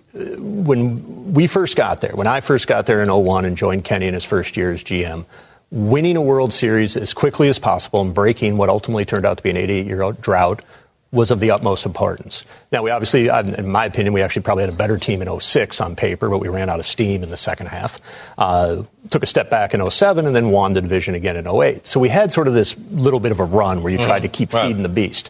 when we first got there, when I first got there in oh one and joined Kenny in his first year as G M, winning a World Series as quickly as possible and breaking what ultimately turned out to be an eighty-eight-year drought was of the utmost importance. Now, we obviously, in my opinion, we actually probably had a better team in oh six on paper, but we ran out of steam in the second half. Uh, took a step back in oh seven and then won the division again in oh eight. So we had sort of this little bit of a run where you tried mm, to keep right. feeding the beast.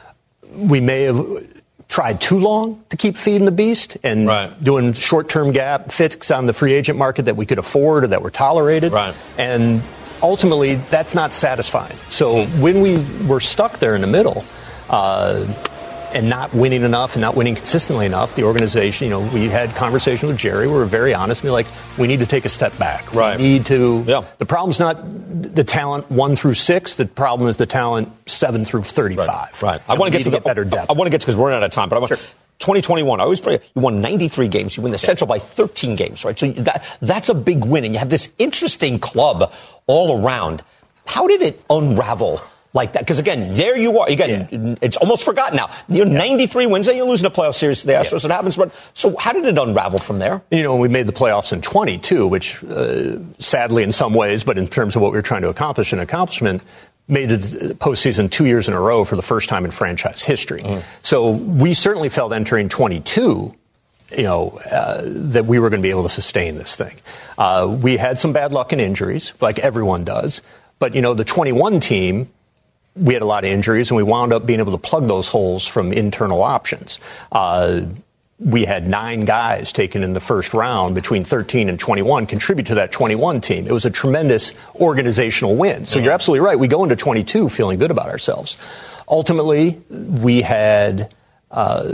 We may have tried too long to keep feeding the beast and right. doing short-term gap fix on the free agent market that we could afford or that were tolerated. Right. And ultimately, that's not satisfying. So mm. when we were stuck there in the middle, Uh, and not winning enough and not winning consistently enough, the organization, you know, we had conversations with Jerry. We were very honest. We were like, we need to take a step back. Right. We need to. Yeah. The problem's not the talent one through six. The problem is the talent seven through thirty-five. Right. right. I want to get to, to get better depth. I, I want to get to because we're running out of time. But I want sure. twenty twenty-one. I always pray you won ninety-three games. You win the yeah. Central by thirteen games. Right. So that that's a big win, and you have this interesting club all around. How did it unravel like that? Because, again, there you are. Again, yeah. it's almost forgotten now. You're yeah. ninety-three wins, then you're losing a playoff series to the Astros. Yeah. It happens. But so how did it unravel from there? You know, we made the playoffs in twenty, too, which uh, sadly in some ways, but in terms of what we were trying to accomplish, an accomplishment, made the postseason two years in a row for the first time in franchise history. Mm. So we certainly felt entering twenty-two you know, uh, that we were going to be able to sustain this thing. Uh, we had some bad luck in injuries, like everyone does. But, you know, the twenty-one team, we had a lot of injuries, and we wound up being able to plug those holes from internal options. Uh, we had nine guys taken in the first round between thirteen and twenty-one contribute to that twenty-one team. It was a tremendous organizational win. So mm-hmm. You're absolutely right. We go into twenty-two feeling good about ourselves. Ultimately, we had uh,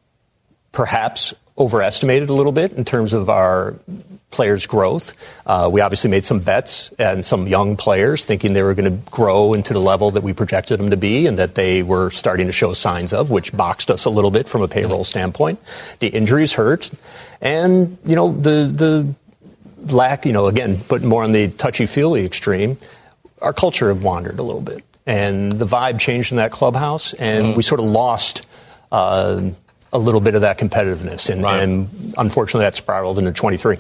perhaps overestimated a little bit in terms of our players' growth. Uh, we obviously made some bets and some young players thinking they were going to grow into the level that we projected them to be and that they were starting to show signs of, which boxed us a little bit from a payroll standpoint. The injuries hurt. And, you know, the the lack, you know, again, but more on the touchy-feely extreme, our culture had wandered a little bit. And the vibe changed in that clubhouse, and mm. we sort of lost uh, a little bit of that competitiveness. And, right. and unfortunately, that spiraled into twenty-three.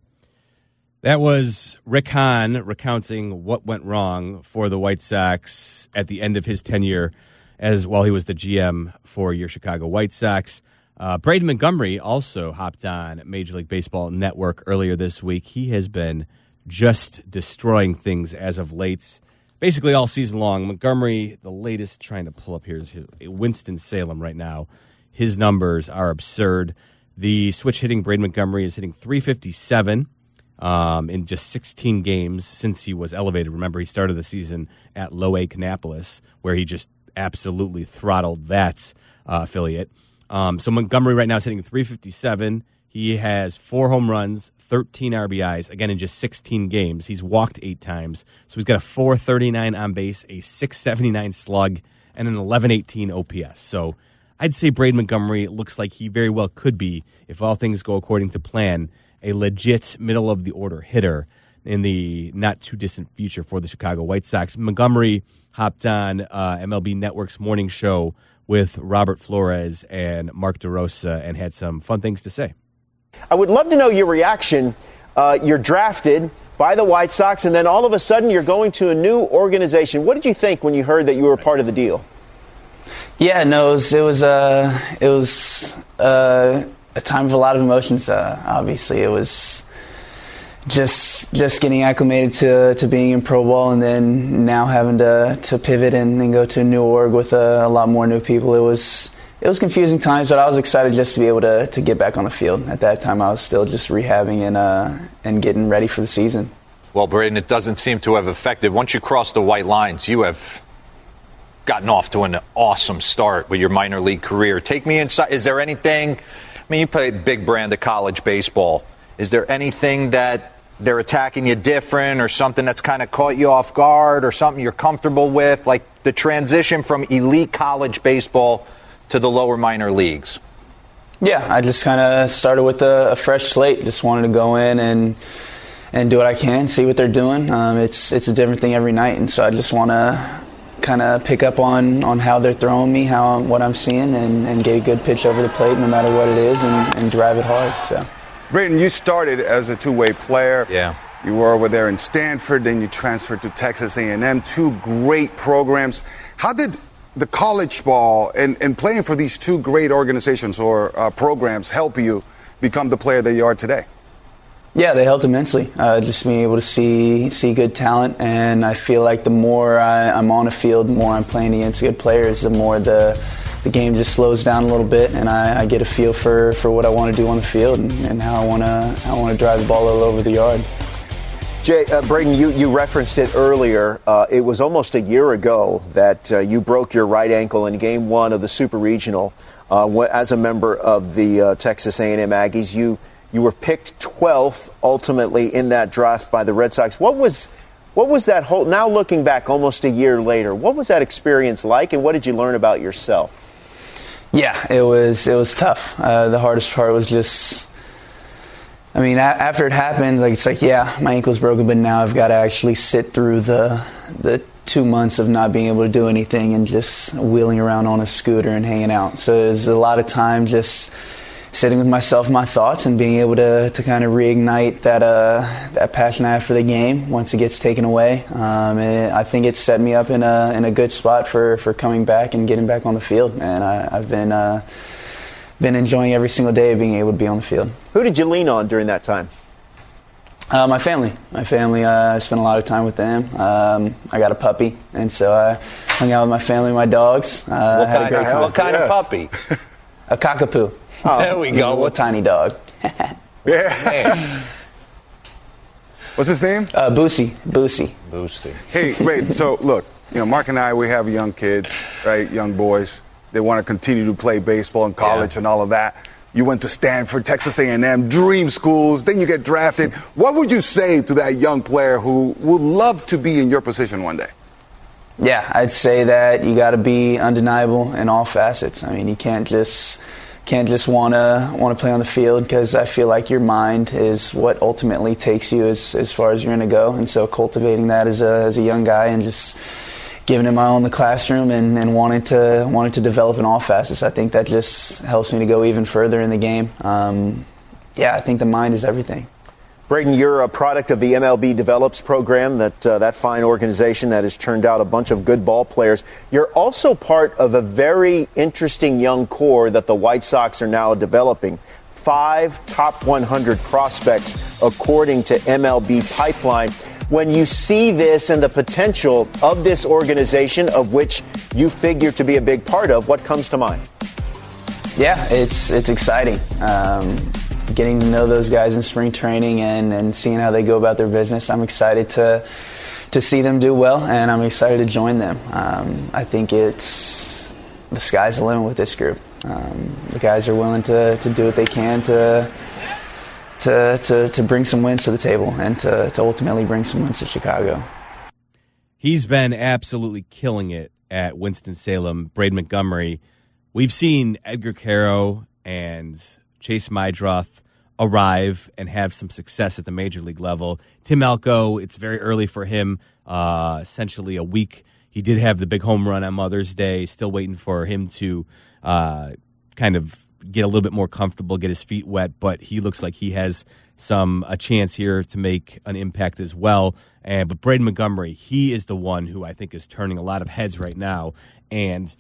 That was Rick Hahn recounting what went wrong for the White Sox at the end of his tenure as while he was the G M for your Chicago White Sox. Uh, Braden Montgomery also hopped on Major League Baseball Network earlier this week. He has been just destroying things as of late, basically all season long. Montgomery, the latest, trying to pull up here is his, Winston-Salem right now. His numbers are absurd. The switch hitting Braden Montgomery is hitting three fifty-seven. Um, in just sixteen games since he was elevated. Remember, he started the season at Low A Kannapolis, where he just absolutely throttled that uh, affiliate. Um, so Montgomery right now is hitting three fifty-seven. He has four home runs, thirteen R B Is, again, in just sixteen games. He's walked eight times. So he's got a four thirty-nine on base, a six seventy-nine slug, and an eleven eighteen O P S. So I'd say Braden Montgomery looks like he very well could be, if all things go according to plan, a legit middle-of-the-order hitter in the not-too-distant future for the Chicago White Sox. Montgomery hopped on uh, M L B Network's morning show with Robert Flores and Mark DeRosa and had some fun things to say. I would love to know your reaction. Uh, you're drafted by the White Sox, and then all of a sudden you're going to a new organization. What did you think when you heard that you were part of the deal? Yeah, no, it was, it was, uh, it was uh, a time of a lot of emotions, uh, obviously. It was just just getting acclimated to, to being in pro ball, and then now having to, to pivot and, and go to a new org with a, a lot more new people. It was it was confusing times, but I was excited just to be able to, to get back on the field. At that time, I was still just rehabbing and uh, and getting ready for the season. Well, Braden, it doesn't seem to have affected. Once you cross the white lines, you have gotten off to an awesome start with your minor league career. Take me inside. Is there anything, I mean, you played big brand of college baseball. Is there anything that they're attacking you different or something that's kind of caught you off guard or something you're comfortable with? Like the transition from elite college baseball to the lower minor leagues. Yeah, I just kind of started with a, a fresh slate. Just wanted to go in and and do what I can, see what they're doing. Um, it's it's a different thing every night, and so I just want to kind of pick up on, on how they're throwing me, how what I'm seeing, and, and get a good pitch over the plate no matter what it is, and, and drive it hard. So, Braden, you started as a two-way player. Yeah. You were over there in Stanford, then you transferred to Texas A and M, two great programs. How did the college ball and, and playing for these two great organizations or uh, programs help you become the player that you are today? Yeah, they helped immensely. Uh, just being able to see see good talent, and I feel like the more I, I'm on a field, the more I'm playing against good players, the more the the game just slows down a little bit, and I, I get a feel for, for what I want to do on the field and, and how I want to I want to drive the ball all over the yard. Jay, uh, Braden, you, you referenced it earlier. Uh, it was almost a year ago that uh, you broke your right ankle in Game One of the Super Regional uh, as a member of the uh, Texas A and M Aggies. You you were picked twelfth ultimately in that draft by the Red Sox. What was what was that whole? Now looking back, almost a year later, what was that experience like, and what did you learn about yourself? Yeah, it was it was tough. Uh, the hardest part was just. I mean, after it happened, like it's like, yeah, my ankle's broken, but now I've got to actually sit through the the two months of not being able to do anything and just wheeling around on a scooter and hanging out. So there's a lot of time just sitting with myself, my thoughts, and being able to, to kind of reignite that uh, that passion I have for the game once it gets taken away. Um, and it, I think it's set me up in a in a good spot for, for coming back and getting back on the field. And I, I've been. Uh, been enjoying every single day of being able to be on the field. Who did you lean on during that time? Uh, my family. My family, uh, I spent a lot of time with them. Um, I got a puppy, and so I hung out with my family, my dogs. Uh, What had kind, a great of, time. what kind of puppy? A cockapoo. Oh, there we He's go. a little tiny dog. Yeah. What's his name? Uh, Boosie. Boosie. Boosie. Hey, wait. So look, you know, Mark and I, we have young kids, right? Young boys. They want to continue to play baseball in college Yeah. and all of that. You went to Stanford, Texas A and M, dream schools. Then you get drafted. What would you say to that young player who would love to be in your position one day? Yeah, I'd say that you got to be undeniable in all facets. I mean, you can't just can't just want to want to play on the field, because I feel like your mind is what ultimately takes you as as far as you're going to go. And so cultivating that as a as a young guy and just giving it my all in the classroom and, and wanting to wanting to develop in all facets, I think that just helps me to go even further in the game. Um, yeah, I think the mind is everything. Braden, you're a product of the M L B Develops program, that uh, that fine organization that has turned out a bunch of good ball players. You're also part of a very interesting young core that the White Sox are now developing. Five top one hundred prospects, according to M L B Pipeline. When you see this and the potential of this organization, of which you figure to be a big part of, what comes to mind? Yeah, it's it's exciting. Um, getting to know those guys in spring training and, and seeing how they go about their business. I'm excited to to see them do well, and I'm excited to join them. Um, I think it's the sky's the limit with this group. Um, the guys are willing to, to do what they can to to to to bring some wins to the table and to, to ultimately bring some wins to Chicago. He's been absolutely killing it at Winston-Salem. Braden Montgomery. We've seen Edgar Caro and Chase Mydroth arrive and have some success at the major league level. Tim Elko, it's very early for him, uh, essentially a week. He did have the big home run on Mother's Day, still waiting for him to uh, kind of get a little bit more comfortable, get his feet wet, but he looks like he has some a chance here to make an impact as well. And but Braden Montgomery, he is the one who I think is turning a lot of heads right now, and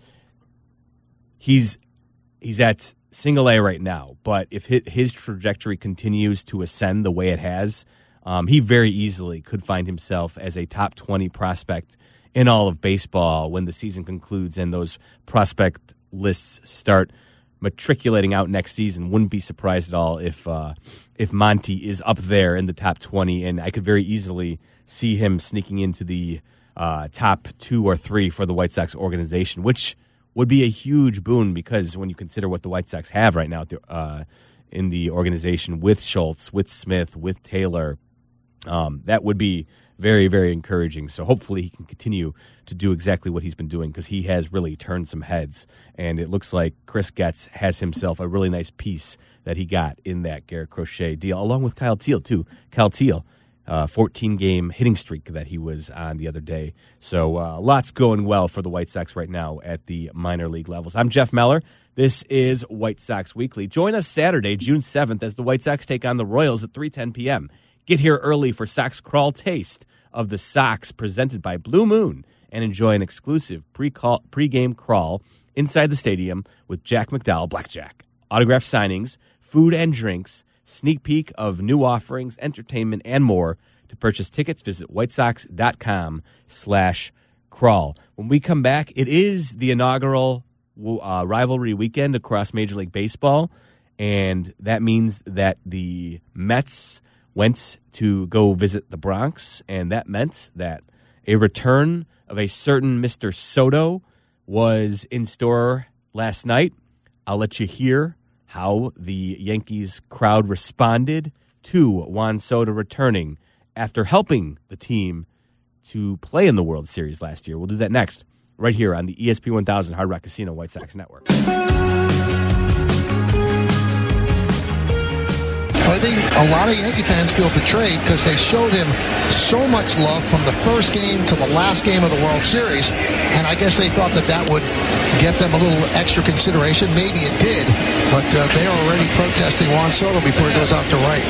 he's he's at Single A right now, but if his trajectory continues to ascend the way it has, um, he very easily could find himself as a top twenty prospect in all of baseball when the season concludes and those prospect lists start matriculating out next season. Wouldn't be surprised at all if uh, if Monty is up there in the top twenty, and I could very easily see him sneaking into the uh, top two or three for the White Sox organization, which would be a huge boon, because when you consider what the White Sox have right now at the, uh, in the organization with Schultz, with Smith, with Taylor, um, that would be very, very encouraging. So hopefully he can continue to do exactly what he's been doing, because he has really turned some heads. And it looks like Chris Getz has himself a really nice piece that he got in that Garrett Crochet deal, along with Kyle Teal, too. Kyle Teal. Uh, fourteen-game hitting streak that he was on the other day. So uh, lots going well for the White Sox right now at the minor league levels. I'm Jeff Meller. This is White Sox Weekly. Join us Saturday, June seventh, as the White Sox take on the Royals at three ten p.m. Get here early for Sox Crawl Taste of the Sox, presented by Blue Moon, and enjoy an exclusive pre-call, pre-game crawl inside the stadium with Jack McDowell Blackjack. Autograph signings, food and drinks, sneak peek of new offerings, entertainment, and more. To purchase tickets, visit whitesox.com slash crawl. When we come back, it is the inaugural uh, rivalry weekend across Major League Baseball, and that means that the Mets went to go visit the Bronx, and that meant that a return of a certain Mister Soto was in store last night. I'll let you hear how the Yankees crowd responded to Juan Soto returning after helping the team to play in the World Series last year. We'll do that next, right here on the E S P one thousand Hard Rock Casino White Sox Network. I think a lot of Yankee fans feel betrayed because they showed him so much love from the first game to the last game of the World Series, and I guess they thought that that would get them a little extra consideration. Maybe it did, but uh, they are already protesting Juan Soto before he goes out to right.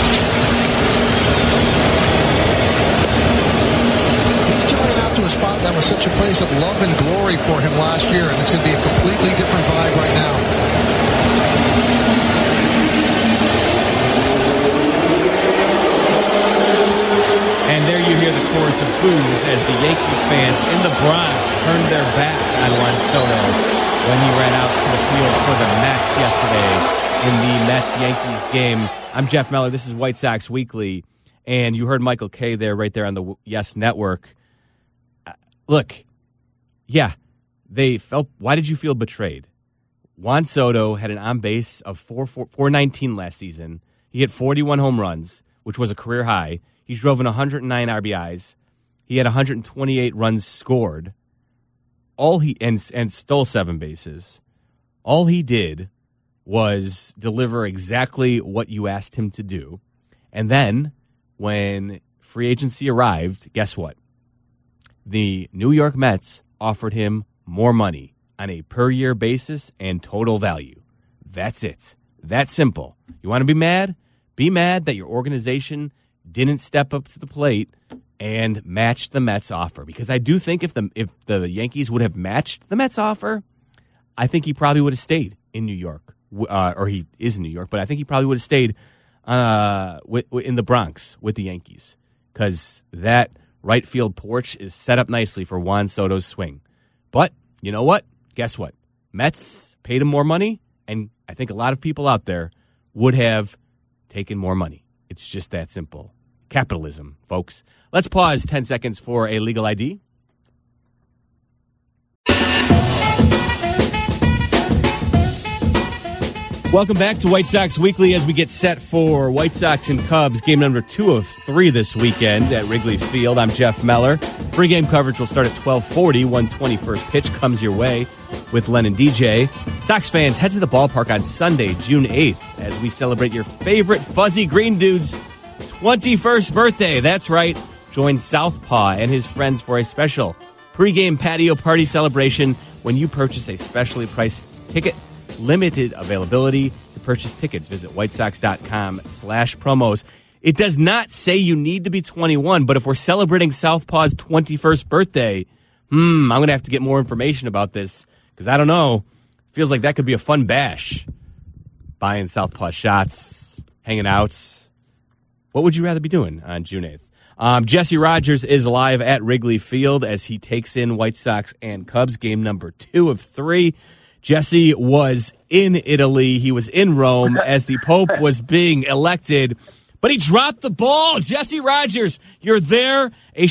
He's going out to a spot that was such a place of love and glory for him last year, and it's going to be a completely different vibe right now. And there you hear the chorus of boos as the Yankees fans in the Bronx turned their back on Juan Soto when he ran out to the field for the Mets yesterday in the Mets-Yankees game. I'm Jeff Meller. This is White Sox Weekly. And you heard Michael Kay there, right there on the Yes Network. Uh, look, yeah, they felt. Why did you feel betrayed? Juan Soto had an on base of four nineteen last season. He hit forty-one home runs, which was a career high. He's drove in one hundred nine R B Is. He had one hundred twenty-eight runs scored. All he and and stole seven bases. All he did was deliver exactly what you asked him to do. And then when free agency arrived, guess what? The New York Mets offered him more money on a per-year basis and total value. That's it. That simple. You want to be mad? Be mad that your organization didn't step up to the plate and match the Mets offer. Because I do think if the if the Yankees would have matched the Mets offer, I think he probably would have stayed in New York. Uh, or he is in New York, but I think he probably would have stayed uh, with, in the Bronx with the Yankees. Because that right field porch is set up nicely for Juan Soto's swing. But you know what? Guess what? Mets paid him more money, and I think a lot of people out there would have taken more money. It's just that simple. Capitalism, folks. Let's pause ten seconds for a legal I D. Welcome back to White Sox Weekly as we get set for White Sox and Cubs, game number two of three this weekend at Wrigley Field. I'm Jeff Meller. Pre-game coverage will start at twelve forty. one twenty-first pitch comes your way with Len and D J. Sox fans, head to the ballpark on Sunday, June eighth, as we celebrate your favorite fuzzy green dude's twenty-first birthday. That's right. Join Southpaw and his friends for a special pre-game patio party celebration when you purchase a specially priced ticket. Limited availability to purchase tickets. Visit whitesox.com slash promos. It does not say you need to be twenty-one, but if we're celebrating Southpaw's twenty-first birthday, hmm, I'm going to have to get more information about this because I don't know. Feels like that could be a fun bash. Buying Southpaw shots, hanging out. What would you rather be doing on June eighth? Um, Jesse Rogers is live at Wrigley Field as he takes in White Sox and Cubs, game number two of three. Jesse was in Italy. He was in Rome as the Pope was being elected, but he dropped the ball. Jesse Rogers, you're there. A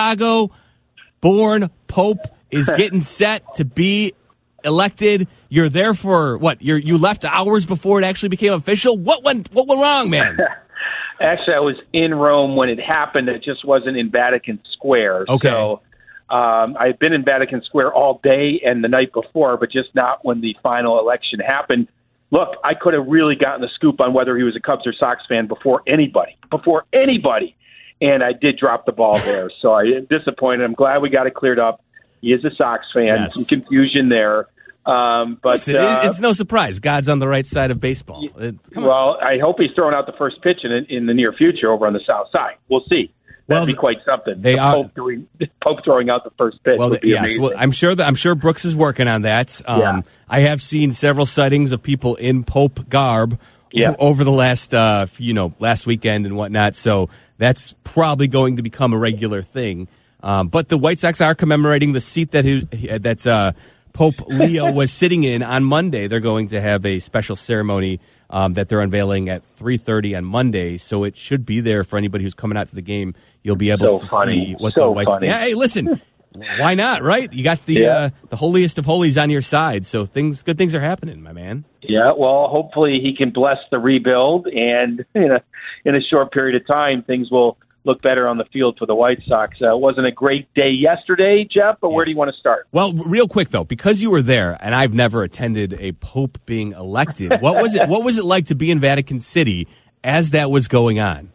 Chicago-born Pope is getting set to be elected. You're there for what? You're, you left hours before it actually became official. What went? What went wrong, man? Actually, I was in Rome when it happened. It just wasn't in Vatican Square. Okay. So um, I've been in Vatican Square all day and the night before, but just not when the final election happened. Look, I could have really gotten the scoop on whether he was a Cubs or Sox fan before anybody, before anybody. And I did drop the ball there. So I am disappointed. I'm glad we got it cleared up. He is a Sox fan. Yes. Some confusion there. Um, but Listen, uh, it's no surprise. God's on the right side of baseball. It, well, I hope he's throwing out the first pitch in, in the near future over on the south side. We'll see. That'd Well, be quite something. they the are- Pope, doing, Pope throwing out the first pitch Well, would be yes, amazing. well, I'm sure that I'm sure Brooks is working on that. Um, Yeah. I have seen several sightings of people in Pope garb Yeah. o- over the last, uh, you know, last weekend and whatnot. So that's probably going to become a regular thing. Um, but the White Sox are commemorating the seat that he, that uh, Pope Leo was sitting in on Monday. They're going to have a special ceremony um, that they're unveiling at three thirty on Monday. So it should be there for anybody who's coming out to the game. You'll be able So to funny. see what So the White funny. Yeah, hey, listen. Why not, right? You got the Yeah. uh, the holiest of holies on your side, so things, good things are happening, my man. Yeah, well, hopefully he can bless the rebuild, and in a, in a short period of time, things will look better on the field for the White Sox. Uh, it wasn't a great day yesterday, Jeff, but where do you want to start? Well, real quick though, because you were there, and I've never attended a pope being elected. What was it? What was it like to be in Vatican City as that was going on?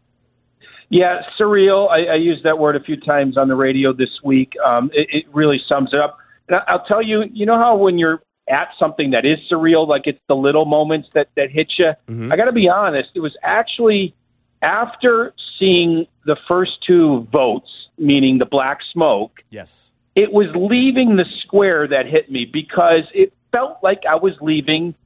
Yeah, surreal. I, I used that word a few times on the radio this week. Um, it, it really sums it up. And I- I'll tell you, you know how when you're at something that is surreal, like it's the little moments that, that hit you? Mhm. I got to be honest, it was actually after seeing the first two votes, meaning the black smoke, Yes. it was leaving the square that hit me because it felt like I was leaving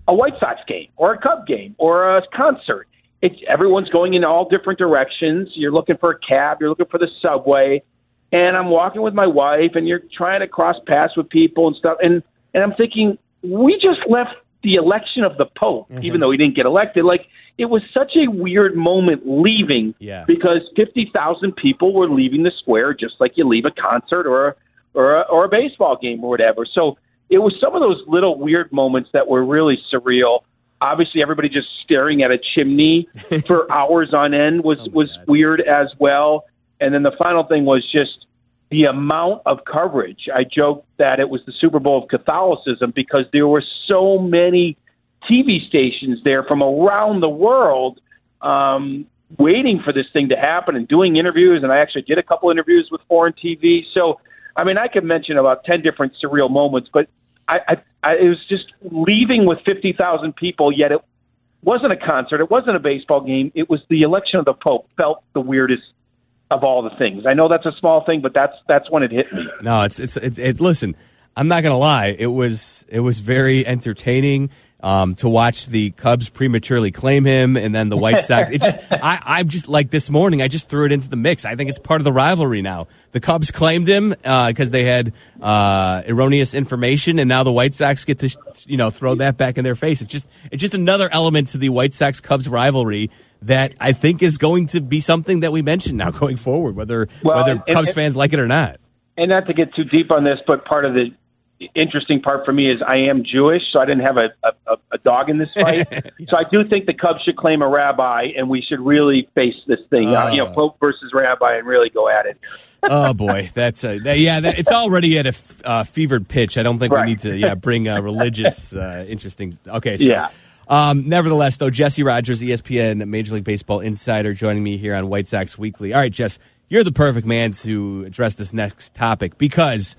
a White Sox game or a Cub game or a concert. It's, everyone's going in all different directions. You're looking for a cab. You're looking for the subway. And I'm walking with my wife, and you're trying to cross paths with people and stuff. And, and I'm thinking, we just left the election of the Pope, mm-hmm. even though he didn't get elected. Like, it was such a weird moment leaving yeah. because fifty thousand people were leaving the square just like you leave a concert or a, or a, or a baseball game or whatever. So it was some of those little weird moments that were really surreal. Obviously, everybody just staring at a chimney for hours on end was, oh was weird as well. And then the final thing was just the amount of coverage. I joked that it was the Super Bowl of Catholicism because there were so many T V stations there from around the world um, waiting for this thing to happen and doing interviews. And I actually did a couple interviews with foreign T V. So, I mean, I could mention about ten different surreal moments, but I, I, I it was just leaving with fifty thousand people, yet it wasn't a concert. It wasn't a baseball game. It was the election of the Pope felt the weirdest of all the things. I know that's a small thing, but that's that's when it hit me. No, it's it's it's it, listen, I'm not gonna lie. It was it was very entertaining um, to watch the Cubs prematurely claim him, and then the White Sox. It's just I I'm just like this morning. I just threw it into the mix. I think it's part of the rivalry now. The Cubs claimed him because uh, they had uh, erroneous information, and now the White Sox get to you know throw that back in their face. It's just it's just another element to the White Sox Cubs rivalry that I think is going to be something that we mention now going forward, whether well, whether and, Cubs and, fans like it or not. And not to get too deep on this, but part of the interesting part for me is I am Jewish, so I didn't have a, a, a dog in this fight. yes. So I do think the Cubs should claim a rabbi, and we should really face this thing, uh, you know, Pope versus rabbi, and really go at it. Oh boy, that's a, that, yeah, that, it's already at a f- uh, fevered pitch. I don't think right. we need to yeah bring a religious uh, interesting. Okay, so. Yeah. Um, nevertheless, though, Jesse Rogers, E S P N Major League Baseball insider, joining me here on White Sox Weekly. All right, Jess, you're the perfect man to address this next topic because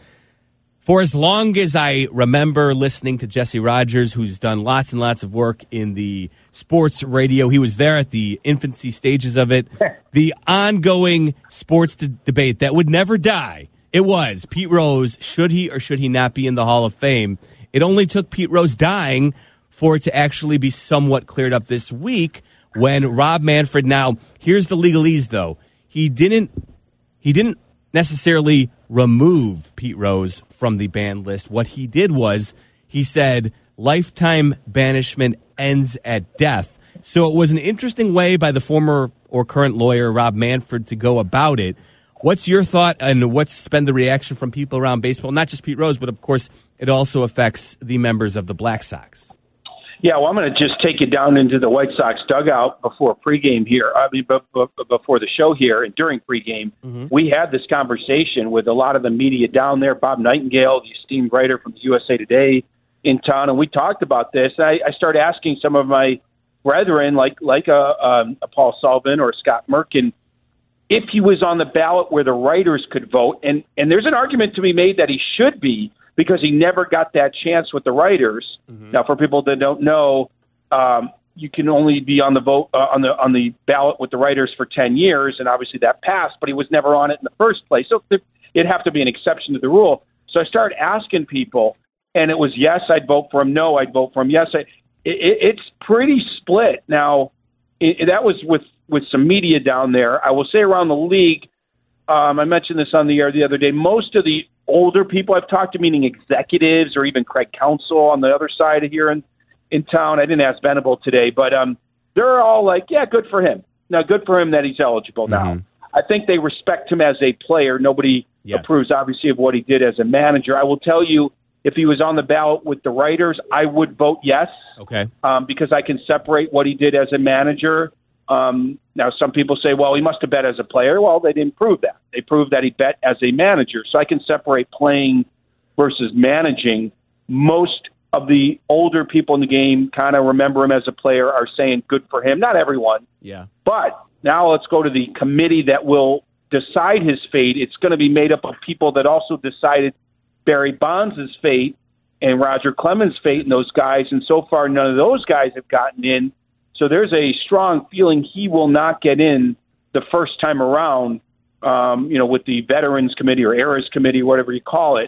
for as long as I remember listening to Jesse Rogers, who's done lots and lots of work in the sports radio, he was there at the infancy stages of it, the ongoing sports d- debate that would never die. It was Pete Rose, should he or should he not be in the Hall of Fame? It only took Pete Rose dying for it to actually be somewhat cleared up this week when Rob Manfred, now here's the legalese though, he didn't he didn't necessarily remove Pete Rose from the ban list. What he did was he said lifetime banishment ends at death. So it was an interesting way by the former or current lawyer Rob Manfred to go about it. What's your thought, and what's been the reaction from people around baseball? Not just Pete Rose, but of course it also affects the members of the Black Sox. Yeah, well, I'm going to just take you down into the White Sox dugout before pregame here. I mean, b- b- before the show here and during pregame, mm-hmm. we had this conversation with a lot of the media down there. Bob Nightingale, the esteemed writer from the U S A Today, in town, and we talked about this. I, I started asking some of my brethren, like like a, um, a Paul Sullivan or Scott Merkin, if he was on the ballot where the writers could vote. And and there's an argument to be made that he should be, because he never got that chance with the writers. Mm-hmm. Now, for people that don't know, um, you can only be on the vote uh, on the on the ballot with the writers for ten years, and obviously that passed, but he was never on it in the first place. So it'd have to be an exception to the rule. So I started asking people, and it was yes, I'd vote for him. No, I'd vote for him. Yes, I, it, it's pretty split now. It, that was with with some media down there. I will say around the league. Um, I mentioned this on the air the other day. Most of the older people I've talked to, meaning executives or even Craig Counsell on the other side of here in, in town. I didn't ask Venable today, but um, they're all like, yeah, good for him. Now, good for him that he's eligible now. Mm-hmm. I think they respect him as a player. Nobody yes. approves, obviously, of what he did as a manager. I will tell you, if he was on the ballot with the writers, I would vote yes. Okay. Um, because I can separate what he did as a manager. Um, now, some people say, well, he must have bet as a player. Well, they didn't prove that. They proved that he bet as a manager. So I can separate playing versus managing. Most of the older people in the game kind of remember him as a player, are saying good for him. Not everyone. Yeah. But now let's go to the committee that will decide his fate. It's going to be made up of people that also decided Barry Bonds' fate and Roger Clemens' fate and those guys. And so far, none of those guys have gotten in. So there's a strong feeling he will not get in the first time around, um, you know, with the Veterans Committee or Eras Committee, whatever you call it.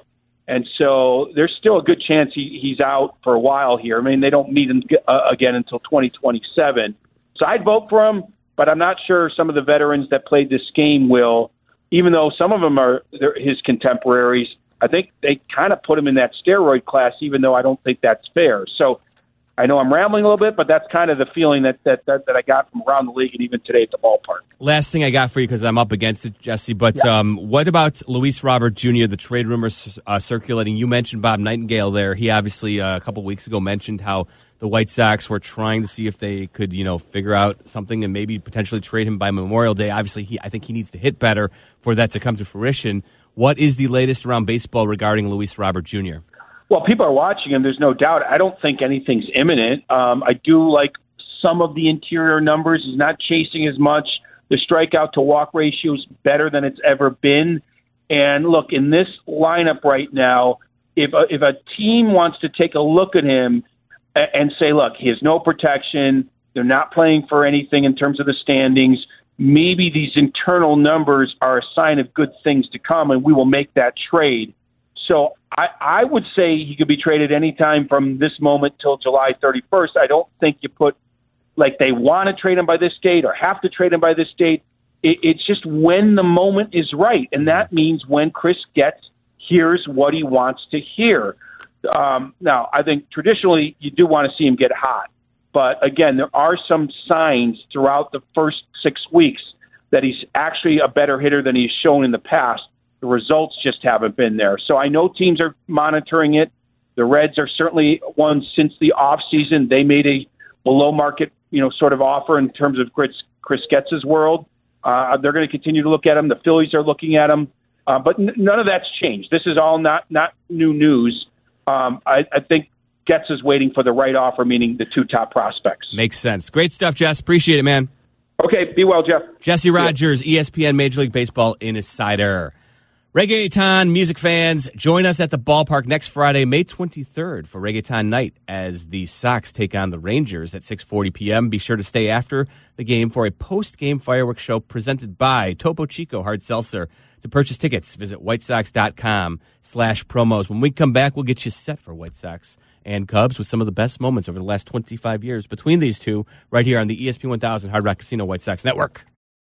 And so there's still a good chance he, he's out for a while here. I mean, they don't meet him uh, again until twenty twenty-seven. So I'd vote for him, but I'm not sure some of the veterans that played this game will, even though some of them are his contemporaries. I think they kind of put him in that steroid class, even though I don't think that's fair. So I know I'm rambling a little bit, but that's kind of the feeling that that, that, that I got from around the league and even today at the ballpark. Last thing I got for you, because I'm up against it, Jesse, but Yeah. um, what about Luis Robert Junior, the trade rumors uh, circulating? You mentioned Bob Nightingale there. He obviously uh, a couple weeks ago mentioned how the White Sox were trying to see if they could, you know, figure out something and maybe potentially trade him by Memorial Day. Obviously, he, I think he needs to hit better for that to come to fruition. What is the latest around baseball regarding Luis Robert Junior? Well, people are watching him. There's no doubt. I don't think anything's imminent. Um, I do like some of the interior numbers. He's not chasing as much. The strikeout to walk ratio is better than it's ever been. And look, in this lineup right now, if a, if a team wants to take a look at him and, and say, look, he has no protection, they're not playing for anything in terms of the standings, maybe these internal numbers are a sign of good things to come, and we will make that trade. So I, I would say he could be traded anytime from this moment till July thirty-first. I don't think you put, like, they want to trade him by this date or have to trade him by this date. It, it's just when the moment is right, and that means when Chris Getz hears what he wants to hear. Um, now, I think traditionally you do want to see him get hot. But, again, there are some signs throughout the first six weeks that he's actually a better hitter than he's shown in the past. The results just haven't been there. So I know teams are monitoring it. The Reds are certainly one since the offseason. They made a below-market, you know, sort of offer in terms of Chris, Chris Getz's world. Uh, they're going to continue to look at him. The Phillies are looking at him. Uh, but n- none of that's changed. This is all not, not new news. Um, I, I think Getz is waiting for the right offer, meaning the two top prospects. Makes sense. Great stuff, Jess. Appreciate it, man. Okay, be well, Jeff. Jesse Rogers, E S P N Major League Baseball Insider. Reggaeton music fans, join us at the ballpark next Friday, May twenty-third for Reggaeton Night as the Sox take on the Rangers at six forty p.m. Be sure to stay after the game for a post-game fireworks show presented by Topo Chico Hard Seltzer. To purchase tickets, visit whitesox.com slash promos. When we come back, we'll get you set for White Sox and Cubs with some of the best moments over the last twenty-five years between these two right here on the E S P one thousand Hard Rock Casino White Sox Network.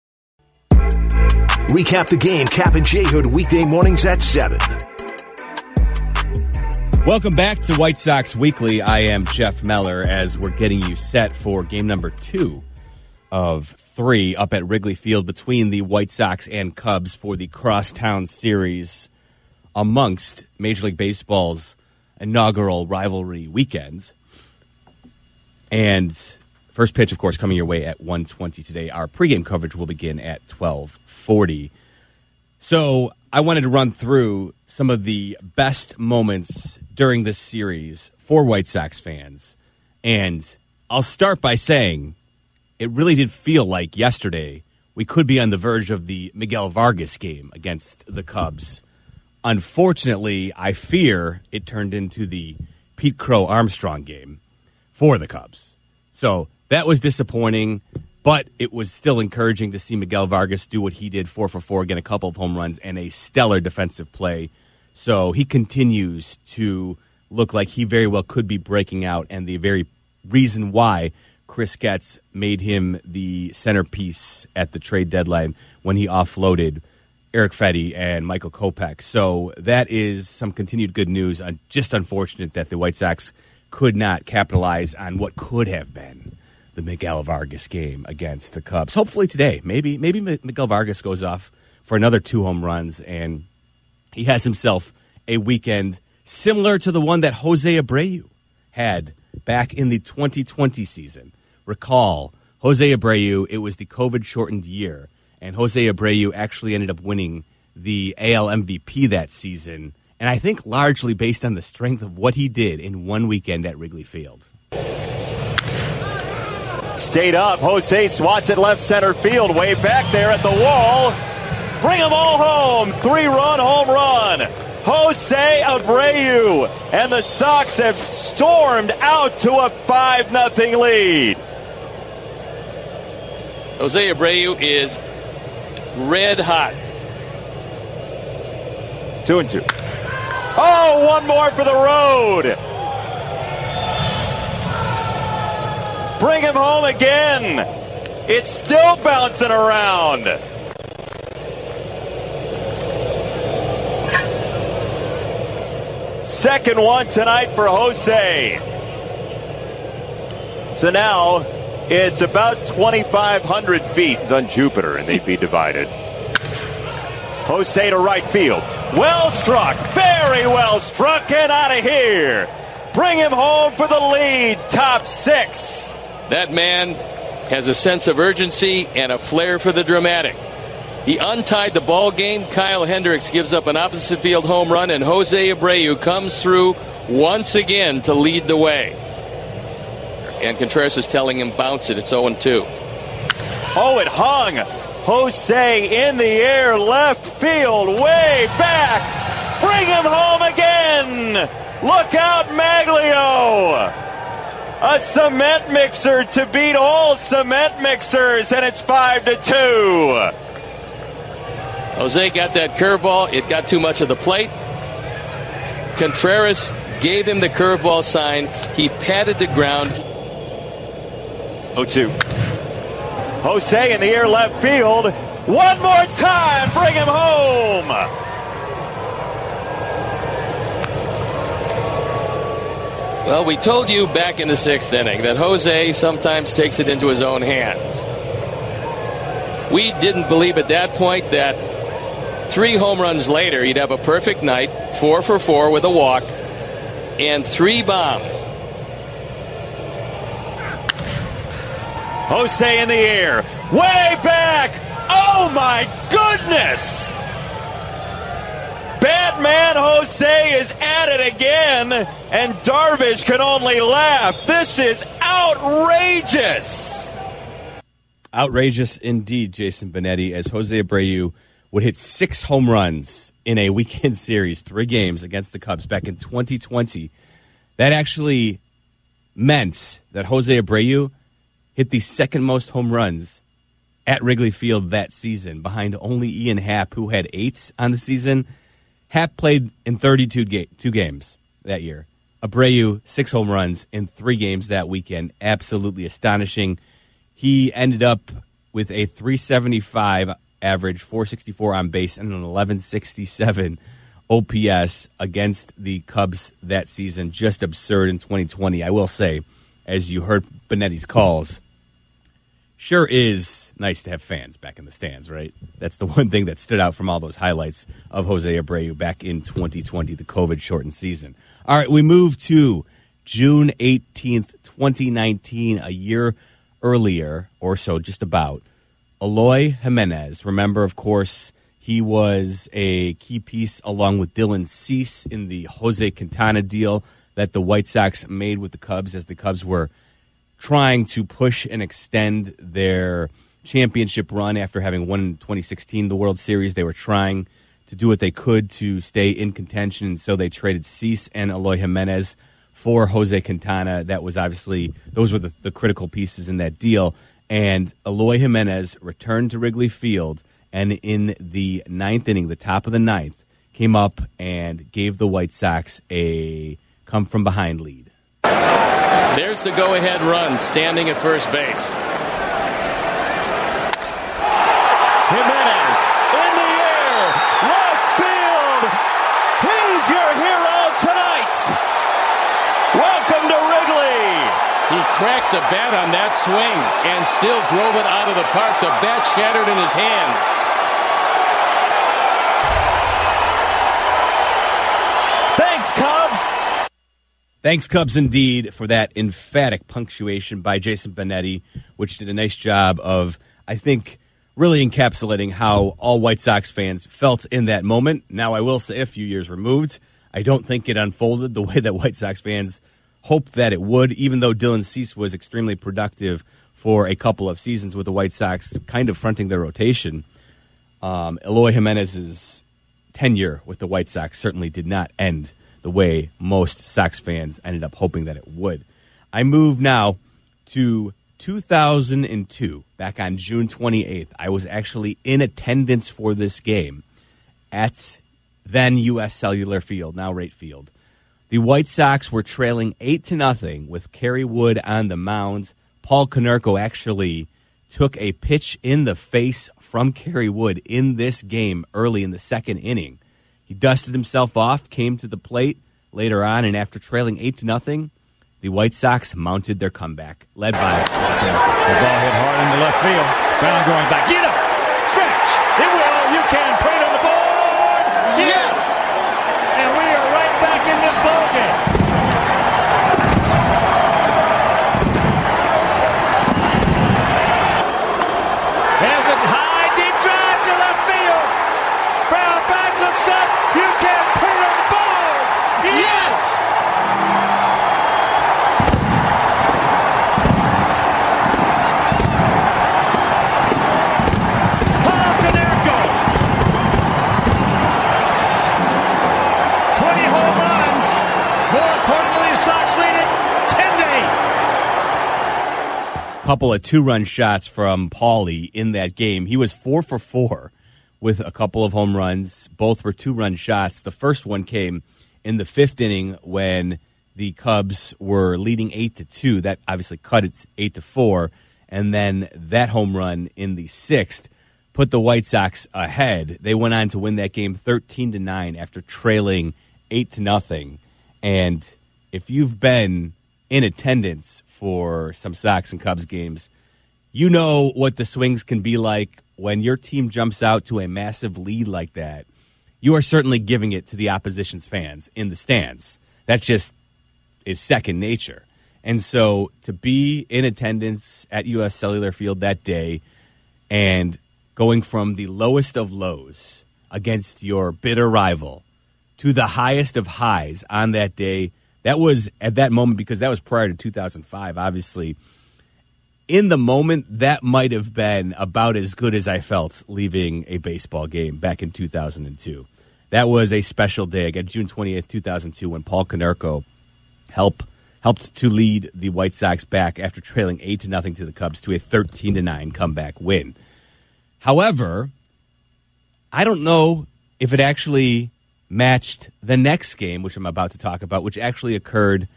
Recap the game, Cap and J Hood, weekday mornings at seven. Welcome back to White Sox Weekly. I am Jeff Meller as we're getting you set for game number two of three up at Wrigley Field between the White Sox and Cubs for the Crosstown Series amongst Major League Baseball's inaugural rivalry weekend. And first pitch, of course, coming your way at one twenty today. Our pregame coverage will begin at twelve forty. So I wanted to run through some of the best moments during this series for White Sox fans. And I'll start by saying it really did feel like yesterday we could be on the verge of the Miguel Vargas game against the Cubs. Unfortunately, I fear it turned into the Pete Crow Armstrong game for the Cubs. So that was disappointing, but it was still encouraging to see Miguel Vargas do what he did, four for four, get a couple of home runs, and a stellar defensive play. So he continues to look like he very well could be breaking out, and the very reason why Chris Getz made him the centerpiece at the trade deadline when he offloaded Eric Fedde and Michael Kopech. So that is some continued good news. Uh, just unfortunate that the White Sox could not capitalize on what could have been the Miguel Vargas game against the Cubs. Hopefully today, maybe maybe Miguel Vargas goes off for another two home runs, and he has himself a weekend similar to the one that Jose Abreu had back in the twenty twenty season. Recall, Jose Abreu, it was the COVID-shortened year, and Jose Abreu actually ended up winning the A L M V P that season, and I think largely based on the strength of what he did in one weekend at Wrigley Field. Stayed up. Jose swats it left center field. Way back there at the wall. Bring them all home. Three-run home run. Jose Abreu. And the Sox have stormed out to a five nothing lead. Jose Abreu is red hot. Two and two. Oh, Oh, one more for the road. Bring him home again. It's still bouncing around. Second one tonight for Jose. So now it's about twenty-five hundred feet. It's on Jupiter, and they'd be divided. Jose to right field. Well struck. Very well struck and out of here. Bring him home for the lead. Top six. That man has a sense of urgency and a flair for the dramatic. He untied the ball game. Kyle Hendricks gives up an opposite field home run, and Jose Abreu comes through once again to lead the way. And Contreras is telling him, bounce it. It's oh and two. Oh, it hung. Jose in the air, left field, way back. Bring him home again. Look out, Maglio. A cement mixer to beat all cement mixers, and it's five to two. Jose got that curveball. It got too much of the plate. Contreras gave him the curveball sign. He patted the ground. oh two. Jose in the air, left field. One more time. Bring him home. Well, we told you back in the sixth inning that Jose sometimes takes it into his own hands. We didn't believe at that point that three home runs later he'd have a perfect night, four for four with a walk, and three bombs. Jose in the air, way back. Oh my goodness! Batman Jose is at it again, and Darvish can only laugh. This is outrageous. Outrageous indeed, Jason Benetti, as Jose Abreu would hit six home runs in a weekend series, three games against the Cubs back in twenty twenty. That actually meant that Jose Abreu hit the second most home runs at Wrigley Field that season, behind only Ian Happ, who had eight on the season. Happ played in thirty-two ga- two games that year. Abreu, six home runs in three games that weekend. Absolutely astonishing. He ended up with a three seventy-five average, four sixty-four on base, and an eleven sixty-seven O P S against the Cubs that season. Just absurd in twenty twenty. I will say, as you heard Benetti's calls, sure is nice to have fans back in the stands, right? That's the one thing that stood out from all those highlights of Jose Abreu back in twenty twenty, the COVID-shortened season. All right, we move to June eighteenth, twenty nineteen, a year earlier, or so, just about. Eloy Jimenez, remember, of course, he was a key piece along with Dylan Cease in the Jose Quintana deal that the White Sox made with the Cubs as the Cubs were trying to push and extend their championship run after having won in twenty sixteen the World Series. They were trying to do what they could to stay in contention, and so they traded Cease and Eloy Jimenez for Jose Quintana. That was obviously, those were the, the critical pieces in that deal. And Eloy Jimenez returned to Wrigley Field, and in the ninth inning, the top of the ninth, came up and gave the White Sox a come-from-behind lead. There's the go-ahead run, standing at first base. Jimenez in the air, left field. He's your hero tonight. Welcome to Wrigley. He cracked the bat on that swing and still drove it out of the park. The bat shattered in his hands. Thanks, Cubs. Thanks, Cubs, indeed, for that emphatic punctuation by Jason Benetti, which did a nice job of, I think, really encapsulating how all White Sox fans felt in that moment. Now, I will say, a few years removed, I don't think it unfolded the way that White Sox fans hoped that it would, even though Dylan Cease was extremely productive for a couple of seasons with the White Sox kind of fronting their rotation. Um, Eloy Jimenez's tenure with the White Sox certainly did not end the way most Sox fans ended up hoping that it would. I move now to two thousand two, back on June twenty-eighth. I was actually in attendance for this game at then U S Cellular Field, now Rate Field. The White Sox were trailing eight to nothing with Kerry Wood on the mound. Paul Konerko actually took a pitch in the face from Kerry Wood in this game early in the second inning. He dusted himself off, came to the plate later on, and after trailing eight to nothing, the White Sox mounted their comeback, led by Paul Konerko. The ball hit hard into left field. Brown going back. Get him! Stretch! It will. You can put it on the board. Yes! And we are right back in this ballgame. Has it high, deep drive to left field. Brown back looks up. You can put it on the board. Yes! Paul Konerko. twenty home runs. More importantly, the Sox lead it ten to eight. Couple of two-run shots from Paulie in that game. He was four for four with a couple of home runs. Both were two-run shots. The first one came in the fifth inning when the Cubs were leading eight to two. That obviously cut it eight to four, and then that home run in the sixth put the White Sox ahead. They went on to win that game thirteen to nine after trailing eight to nothing. And if you've been in attendance for some Sox and Cubs games, you know what the swings can be like when your team jumps out to a massive lead like that. You are certainly giving it to the opposition's fans in the stands. That just is second nature. And so to be in attendance at U S Cellular Field that day and going from the lowest of lows against your bitter rival to the highest of highs on that day, that was at that moment, because that was prior to two thousand five, obviously. In the moment, that might have been about as good as I felt leaving a baseball game back in two thousand two. That was a special day, again, June twenty-eighth, two thousand two, when Paul Konerko help, helped to lead the White Sox back after trailing eight to nothing to the Cubs to a thirteen to nine comeback win. However, I don't know if it actually matched the next game, which I'm about to talk about, which actually occurred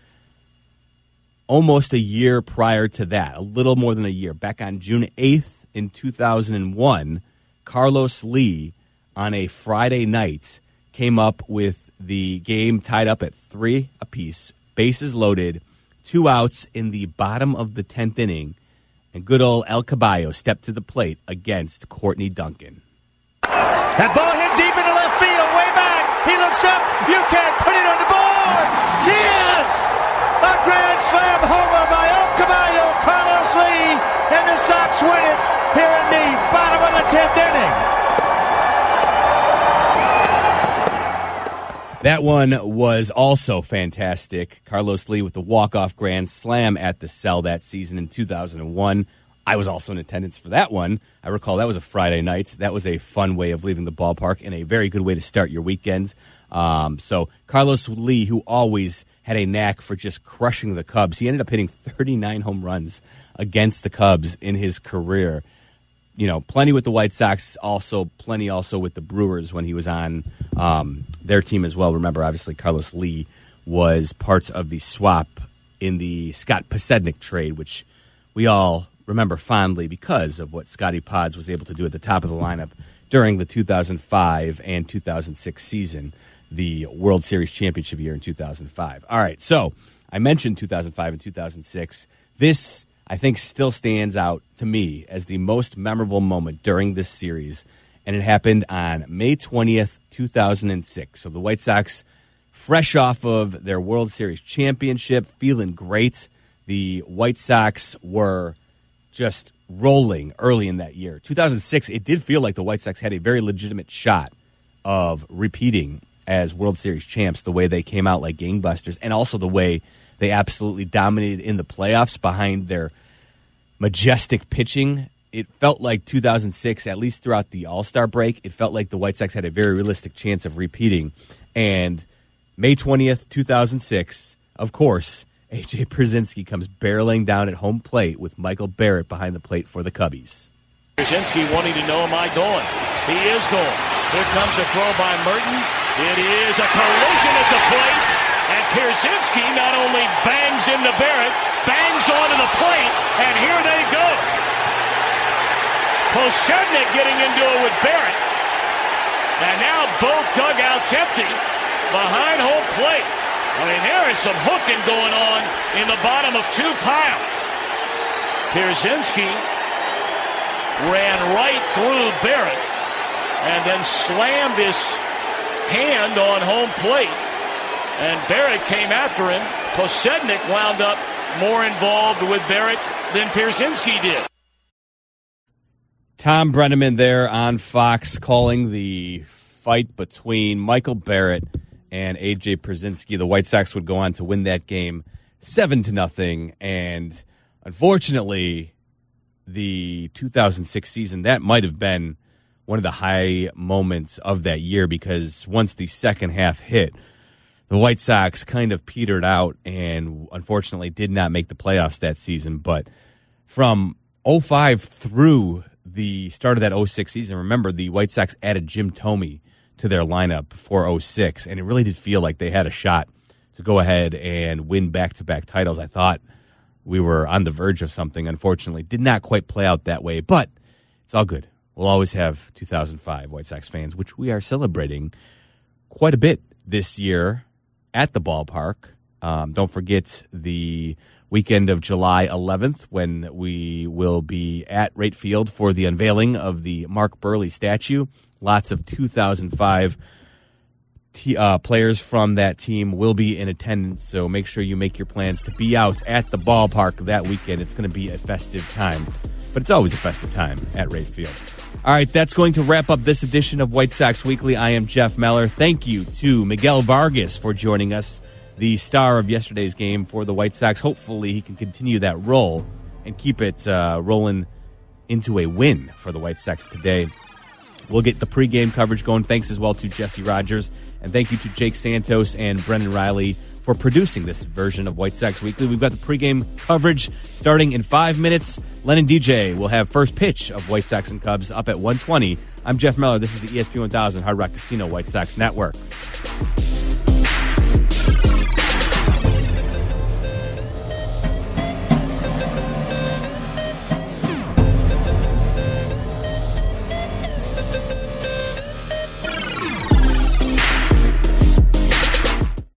almost a year prior to that, a little more than a year. Back on June eighth in two thousand one, Carlos Lee, on a Friday night, came up with the game tied up at three apiece, bases loaded, two outs in the bottom of the tenth inning, and good old El Caballo stepped to the plate against Courtney Duncan. That ball hit deep into left field, way back. He looks up. You can't put it on the board. Yes! A grand slam homer by El Caballo, Carlos Lee, and the Sox win it here in the bottom of the tenth inning. That one was also fantastic. Carlos Lee with the walk-off grand slam at the Cell that season in two thousand one. I was also in attendance for that one. I recall that was a Friday night. That was a fun way of leaving the ballpark and a very good way to start your weekend. Um, so Carlos Lee, who always had a knack for just crushing the Cubs, he ended up hitting thirty-nine home runs against the Cubs in his career. You know, plenty with the White Sox, also plenty also with the Brewers when he was on um, their team as well. Remember, obviously, Carlos Lee was part of the swap in the Scott Pasednik trade, which we all remember fondly because of what Scotty Pods was able to do at the top of the lineup during the two thousand five and two thousand six season, the World Series championship year in two thousand five. All right, so I mentioned two thousand five and two thousand six. This, I think, still stands out to me as the most memorable moment during this series, and it happened on May twentieth, two thousand six. So the White Sox, fresh off of their World Series championship, feeling great. The White Sox were just rolling early in that year. two thousand six, it did feel like the White Sox had a very legitimate shot of repeating as World Series champs, the way they came out like gangbusters, and also the way they absolutely dominated in the playoffs behind their majestic pitching. It felt like two thousand six, at least throughout the All-Star break, it felt like the White Sox had a very realistic chance of repeating. And May twentieth, two thousand six, of course, A J Pierzynski comes barreling down at home plate with Michael Barrett behind the plate for the Cubbies. Pierzynski wanting to know, am I going? He is going. Here comes a throw by Merton. It is a collision at the plate. And Pierzynski not only bangs into Barrett, bangs onto the plate, and here they go. Posednik getting into it with Barrett. And now both dugouts empty behind home plate. I mean, there is some hooking going on in the bottom of two piles. Pierzynski ran right through Barrett and then slammed his hand on home plate. And Barrett came after him. Posednik wound up more involved with Barrett than Pierzynski did. Tom Brenneman there on Fox calling the fight between Michael Barrett and A J Pierzynski. The White Sox would go on to win that game seven to nothing. And unfortunately, the two thousand six season, that might have been one of the high moments of that year, because once the second half hit, the White Sox kind of petered out and unfortunately did not make the playoffs that season. But from oh five through the start of that oh six season, remember the White Sox added Jim Thome to their lineup for oh six, and it really did feel like they had a shot to go ahead and win back-to-back titles. I thought we were on the verge of something. Unfortunately, did not quite play out that way, but it's all good. We'll always have two thousand five White Sox fans, which we are celebrating quite a bit this year at the ballpark. Um, don't forget the weekend of July eleventh when we will be at Wright Field for the unveiling of the Mark Burley statue. Lots of two thousand five t- uh, players from that team will be in attendance, so make sure you make your plans to be out at the ballpark that weekend. It's going to be a festive time, but it's always a festive time at Wright Field. All right, that's going to wrap up this edition of White Sox Weekly. I am Jeff Meller. Thank you to Miguel Vargas for joining us, the star of yesterday's game for the White Sox. Hopefully he can continue that role and keep it uh, rolling into a win for the White Sox today. We'll get the pregame coverage going. Thanks as well to Jesse Rogers. And thank you to Jake Santos and Brendan Riley for producing this version of White Sox Weekly. We've got the pregame coverage starting in five minutes. Len and D J will have first pitch of White Sox and Cubs up at one twenty. I'm Jeff Meller. This is the E S P one thousand Hard Rock Casino White Sox Network.